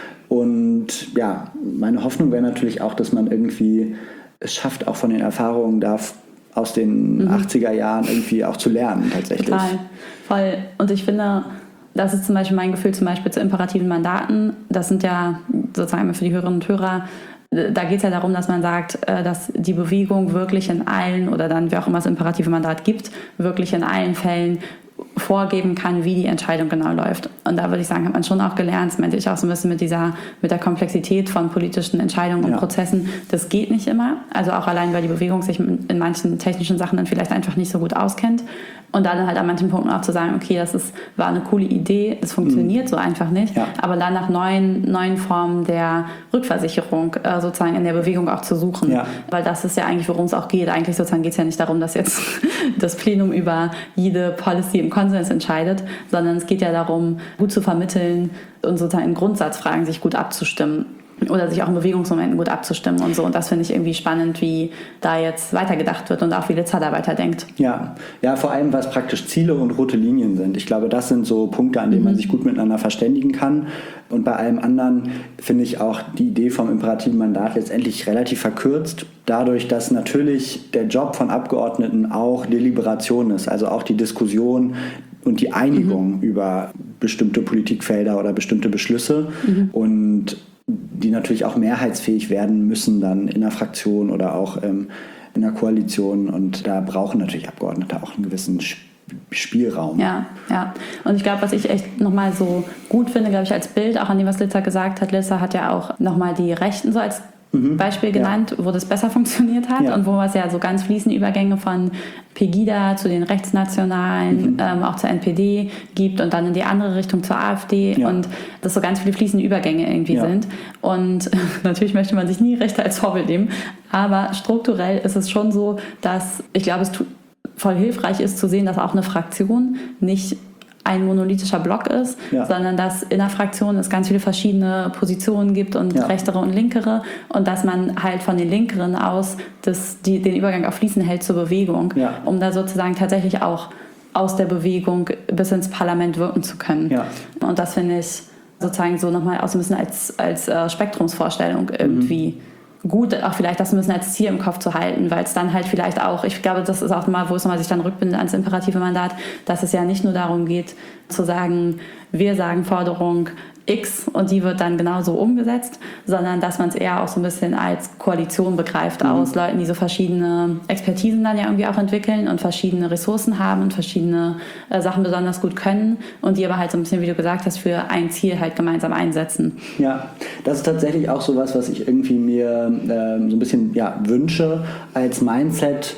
Und ja, meine Hoffnung wäre natürlich auch, dass man irgendwie es schafft, auch von den Erfahrungen da aus den mhm. achtziger Jahren irgendwie auch zu lernen tatsächlich. Total, voll. Und ich finde, das ist zum Beispiel mein Gefühl zum Beispiel zu imperativen Mandaten. Das sind ja sozusagen für die Hörerinnen und Hörer, da geht es ja darum, dass man sagt, dass die Bewegung wirklich in allen, oder dann wer auch immer das imperative Mandat gibt, wirklich in allen Fällen vorgeben kann, wie die Entscheidung genau läuft. Und da würde ich sagen, hat man schon auch gelernt, das meinte ich auch so ein bisschen mit dieser, mit der Komplexität von politischen Entscheidungen und ja. Prozessen. Das geht nicht immer. Also auch allein, weil die Bewegung sich in manchen technischen Sachen dann vielleicht einfach nicht so gut auskennt. Und dann halt an manchen Punkten auch zu sagen, okay, das ist, war eine coole Idee, das funktioniert mhm. so einfach nicht. Ja. Aber dann nach neuen, neuen Formen der Rückversicherung äh, sozusagen in der Bewegung auch zu suchen. Ja. Weil das ist ja eigentlich, worum es auch geht. Eigentlich sozusagen geht es ja nicht darum, dass jetzt das Plenum über jede Policy im Konsens entscheidet, sondern es geht ja darum, gut zu vermitteln und sozusagen in Grundsatzfragen sich gut abzustimmen. Oder sich auch in Bewegungsmomenten gut abzustimmen und so. Und das finde ich irgendwie spannend, wie da jetzt weitergedacht wird und auch wie Litza da weiterdenkt. Ja, ja, vor allem, was praktisch Ziele und rote Linien sind. Ich glaube, das sind so Punkte, an denen mhm. man sich gut miteinander verständigen kann. Und bei allem anderen finde ich auch die Idee vom imperativen Mandat letztendlich relativ verkürzt. Dadurch, dass natürlich der Job von Abgeordneten auch Deliberation ist. Also auch die Diskussion und die Einigung mhm. über bestimmte Politikfelder oder bestimmte Beschlüsse. Mhm. Und die natürlich auch mehrheitsfähig werden müssen dann in der Fraktion oder auch ähm, in der Koalition. Und da brauchen natürlich Abgeordnete auch einen gewissen Spielraum. Ja, ja. Und ich glaube, was ich echt nochmal so gut finde, glaube ich, als Bild, auch an dem, was Litza gesagt hat, Litza hat ja auch nochmal die Rechten so als mhm. Beispiel genannt, ja. wo das besser funktioniert hat ja. und wo es ja so ganz fließende Übergänge von Pegida zu den Rechtsnationalen, mhm. ähm, auch zur N P D gibt und dann in die andere Richtung zur AfD ja. und dass so ganz viele fließende Übergänge irgendwie ja. sind. Und natürlich möchte man sich nie Rechte als Vorbild nehmen, aber strukturell ist es schon so, dass ich glaube, es tu- voll hilfreich ist zu sehen, dass auch eine Fraktion nicht ein monolithischer Block ist, ja. sondern dass in der Fraktion es ganz viele verschiedene Positionen gibt und ja. rechtere und linkere und dass man halt von den linkeren aus das, die, den Übergang auf Fließen hält zur Bewegung, ja. um da sozusagen tatsächlich auch aus der Bewegung bis ins Parlament wirken zu können. Ja. Und das finde ich sozusagen so nochmal auch so ein bisschen als, als äh, Spektrumsvorstellung irgendwie mhm. gut, auch vielleicht das ein bisschen als Ziel im Kopf zu halten, weil es dann halt vielleicht auch, ich glaube, das ist auch mal, wo es nochmal sich dann rückbindet ans imperative Mandat, dass es ja nicht nur darum geht, zu sagen, wir sagen Forderung X und die wird dann genauso umgesetzt, sondern dass man es eher auch so ein bisschen als Koalition begreift mhm. aus Leuten, die so verschiedene Expertisen dann ja irgendwie auch entwickeln und verschiedene Ressourcen haben und verschiedene äh, Sachen besonders gut können und die aber halt so ein bisschen, wie du gesagt hast, für ein Ziel halt gemeinsam einsetzen. Ja, das ist tatsächlich auch sowas, was ich irgendwie mir äh, so ein bisschen ja, wünsche als Mindset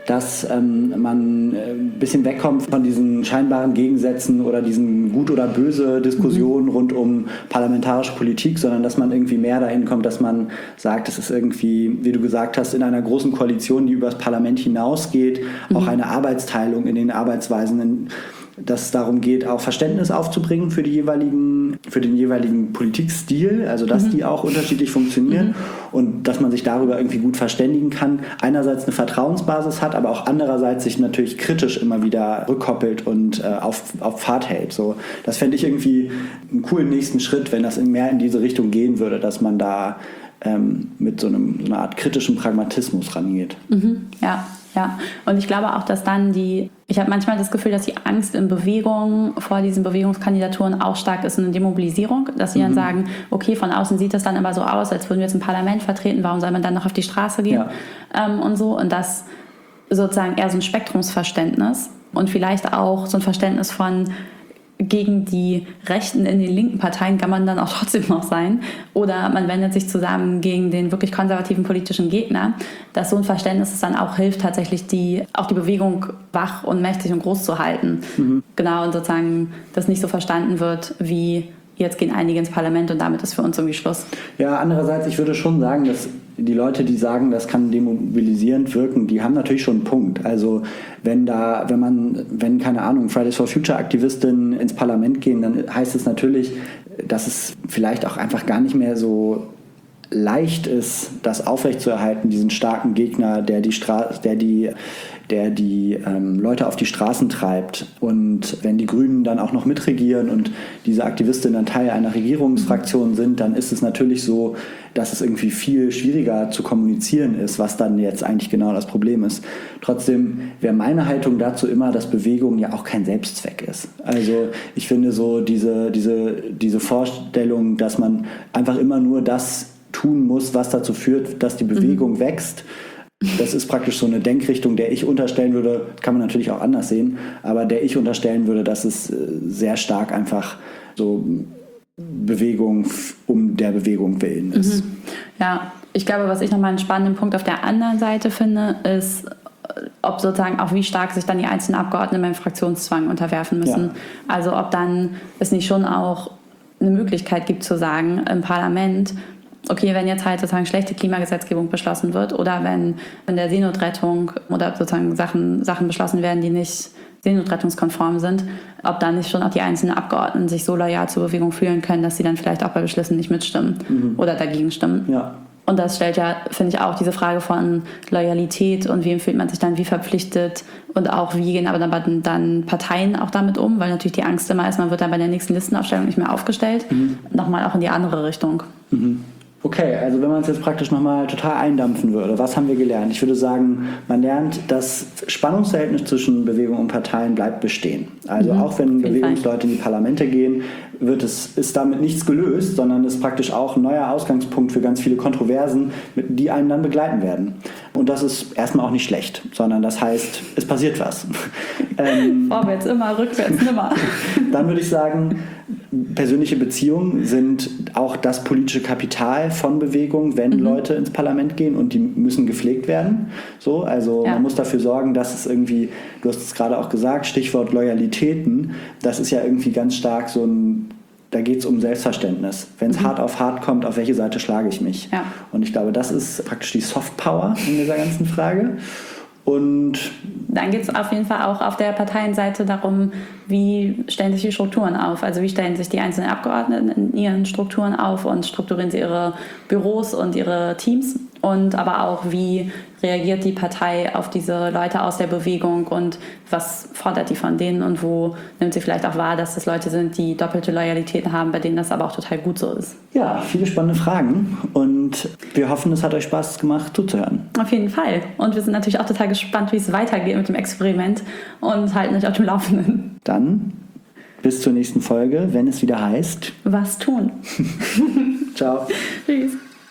dass ähm, man ein bisschen wegkommt von diesen scheinbaren Gegensätzen oder diesen gut oder böse Diskussionen mhm. rund um parlamentarische Politik, sondern dass man irgendwie mehr dahin kommt, dass man sagt, es ist irgendwie, wie du gesagt hast, in einer großen Koalition, die über das Parlament hinausgeht, mhm. auch eine Arbeitsteilung in den Arbeitsweisen, in, dass es darum geht, auch Verständnis aufzubringen für die jeweiligen, für den jeweiligen Politikstil, also dass mhm. die auch unterschiedlich funktionieren mhm. und dass man sich darüber irgendwie gut verständigen kann. Einerseits eine Vertrauensbasis hat, aber auch andererseits sich natürlich kritisch immer wieder rückkoppelt und äh, auf, auf Pfad hält. So, das fände ich irgendwie einen coolen nächsten Schritt, wenn das mehr in diese Richtung gehen würde, dass man da ähm, mit so, einem, so einer Art kritischen Pragmatismus rangeht. Mhm. Ja. Ja, und ich glaube auch, dass dann die, ich habe manchmal das Gefühl, dass die Angst in Bewegung vor diesen Bewegungskandidaturen auch stark ist, eine Demobilisierung, dass sie mhm. dann sagen, okay, von außen sieht das dann aber so aus, als würden wir jetzt ein Parlament vertreten, warum soll man dann noch auf die Straße gehen ja. ähm, und so. Und das sozusagen eher so ein Spektrumsverständnis und vielleicht auch so ein Verständnis von, gegen die Rechten in den linken Parteien kann man dann auch trotzdem noch sein. Oder man wendet sich zusammen gegen den wirklich konservativen politischen Gegner. Dass so ein Verständnis es dann auch hilft, tatsächlich die, auch die Bewegung wach und mächtig und groß zu halten. Mhm. Genau, und sozusagen das nicht so verstanden wird, wie jetzt gehen einige ins Parlament und damit ist für uns irgendwie Schluss. Ja, andererseits, ich würde schon sagen, dass die Leute, die sagen, das kann demobilisierend wirken, die haben natürlich schon einen Punkt. Also wenn da, wenn man, wenn, keine Ahnung, Fridays for Future Aktivistinnen ins Parlament gehen, dann heißt es natürlich, dass es vielleicht auch einfach gar nicht mehr so leicht ist, das aufrechtzuerhalten, diesen starken Gegner, der die Stra- der die der die ähm, Leute auf die Straßen treibt. Und wenn die Grünen dann auch noch mitregieren und diese Aktivistinnen dann Teil einer Regierungsfraktion sind, dann ist es natürlich so, dass es irgendwie viel schwieriger zu kommunizieren ist, was dann jetzt eigentlich genau das Problem ist. Trotzdem wäre meine Haltung dazu immer, dass Bewegung ja auch kein Selbstzweck ist. Also ich finde so diese, diese, diese Vorstellung, dass man einfach immer nur das tun muss, was dazu führt, dass die Bewegung mhm. wächst. Das ist praktisch so eine Denkrichtung, der ich unterstellen würde, kann man natürlich auch anders sehen, aber der ich unterstellen würde, dass es sehr stark einfach so Bewegung um der Bewegung willen ist. Mhm. Ja, ich glaube, was ich nochmal einen spannenden Punkt auf der anderen Seite finde, ist, ob sozusagen auch wie stark sich dann die einzelnen Abgeordneten beim Fraktionszwang unterwerfen müssen. Ja. Also ob dann es nicht schon auch eine Möglichkeit gibt zu sagen im Parlament, okay, wenn jetzt halt sozusagen schlechte Klimagesetzgebung beschlossen wird oder wenn in der Seenotrettung oder sozusagen Sachen, Sachen beschlossen werden, die nicht seenotrettungskonform sind, ob dann nicht schon auch die einzelnen Abgeordneten sich so loyal zur Bewegung fühlen können, dass sie dann vielleicht auch bei Beschlüssen nicht mitstimmen mhm. oder dagegen stimmen. Ja. Und das stellt ja, finde ich, auch diese Frage von Loyalität und wem fühlt man sich dann wie verpflichtet und auch wie gehen aber dann, dann Parteien auch damit um, weil natürlich die Angst immer ist, man wird dann bei der nächsten Listenaufstellung nicht mehr aufgestellt. Mhm. Nochmal auch in die andere Richtung. Mhm. Okay, also wenn man es jetzt praktisch nochmal total eindampfen würde, was haben wir gelernt? Ich würde sagen, man lernt, das Spannungsverhältnis zwischen Bewegung und Parteien bleibt bestehen. Also mhm, auch wenn Bewegungsleute in die Parlamente gehen, wird es, ist damit nichts gelöst, sondern ist praktisch auch ein neuer Ausgangspunkt für ganz viele Kontroversen, die einen dann begleiten werden. Und das ist erstmal auch nicht schlecht, sondern das heißt, es passiert was. ähm, Vorwärts immer, rückwärts nimmer. Dann würde ich sagen, persönliche Beziehungen sind auch das politische Kapital von Bewegung, wenn mhm. Leute ins Parlament gehen und die müssen gepflegt werden. So, also ja. man muss dafür sorgen, dass es irgendwie, du hast es gerade auch gesagt, Stichwort Loyalitäten, das ist ja irgendwie ganz stark so ein, da geht es um Selbstverständnis. Wenn es mhm. hart auf hart kommt, auf welche Seite schlage ich mich? Ja. Und ich glaube, das ist praktisch die Softpower in dieser ganzen Frage. Und dann geht es auf jeden Fall auch auf der Parteienseite darum, wie stellen sich die Strukturen auf. Also wie stellen sich die einzelnen Abgeordneten in ihren Strukturen auf und strukturieren sie ihre Büros und ihre Teams. Und aber auch, wie reagiert die Partei auf diese Leute aus der Bewegung und was fordert die von denen und wo nimmt sie vielleicht auch wahr, dass das Leute sind, die doppelte Loyalitäten haben, bei denen das aber auch total gut so ist. Ja, viele spannende Fragen und wir hoffen, es hat euch Spaß gemacht zuzuhören. Auf jeden Fall. Und wir sind natürlich auch total gespannt, wie es weitergeht mit dem Experiment und halten euch auf dem Laufenden. Dann bis zur nächsten Folge, wenn es wieder heißt... Was tun? Ciao. Tschüss.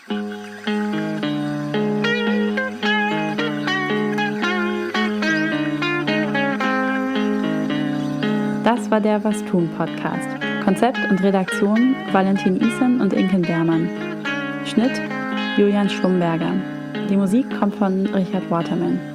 Das war der Was tun Podcast. Konzept und Redaktion Valentin Isen und Inken Bermann. Schnitt Julian Schlumberger. Die Musik kommt von Richard Waterman.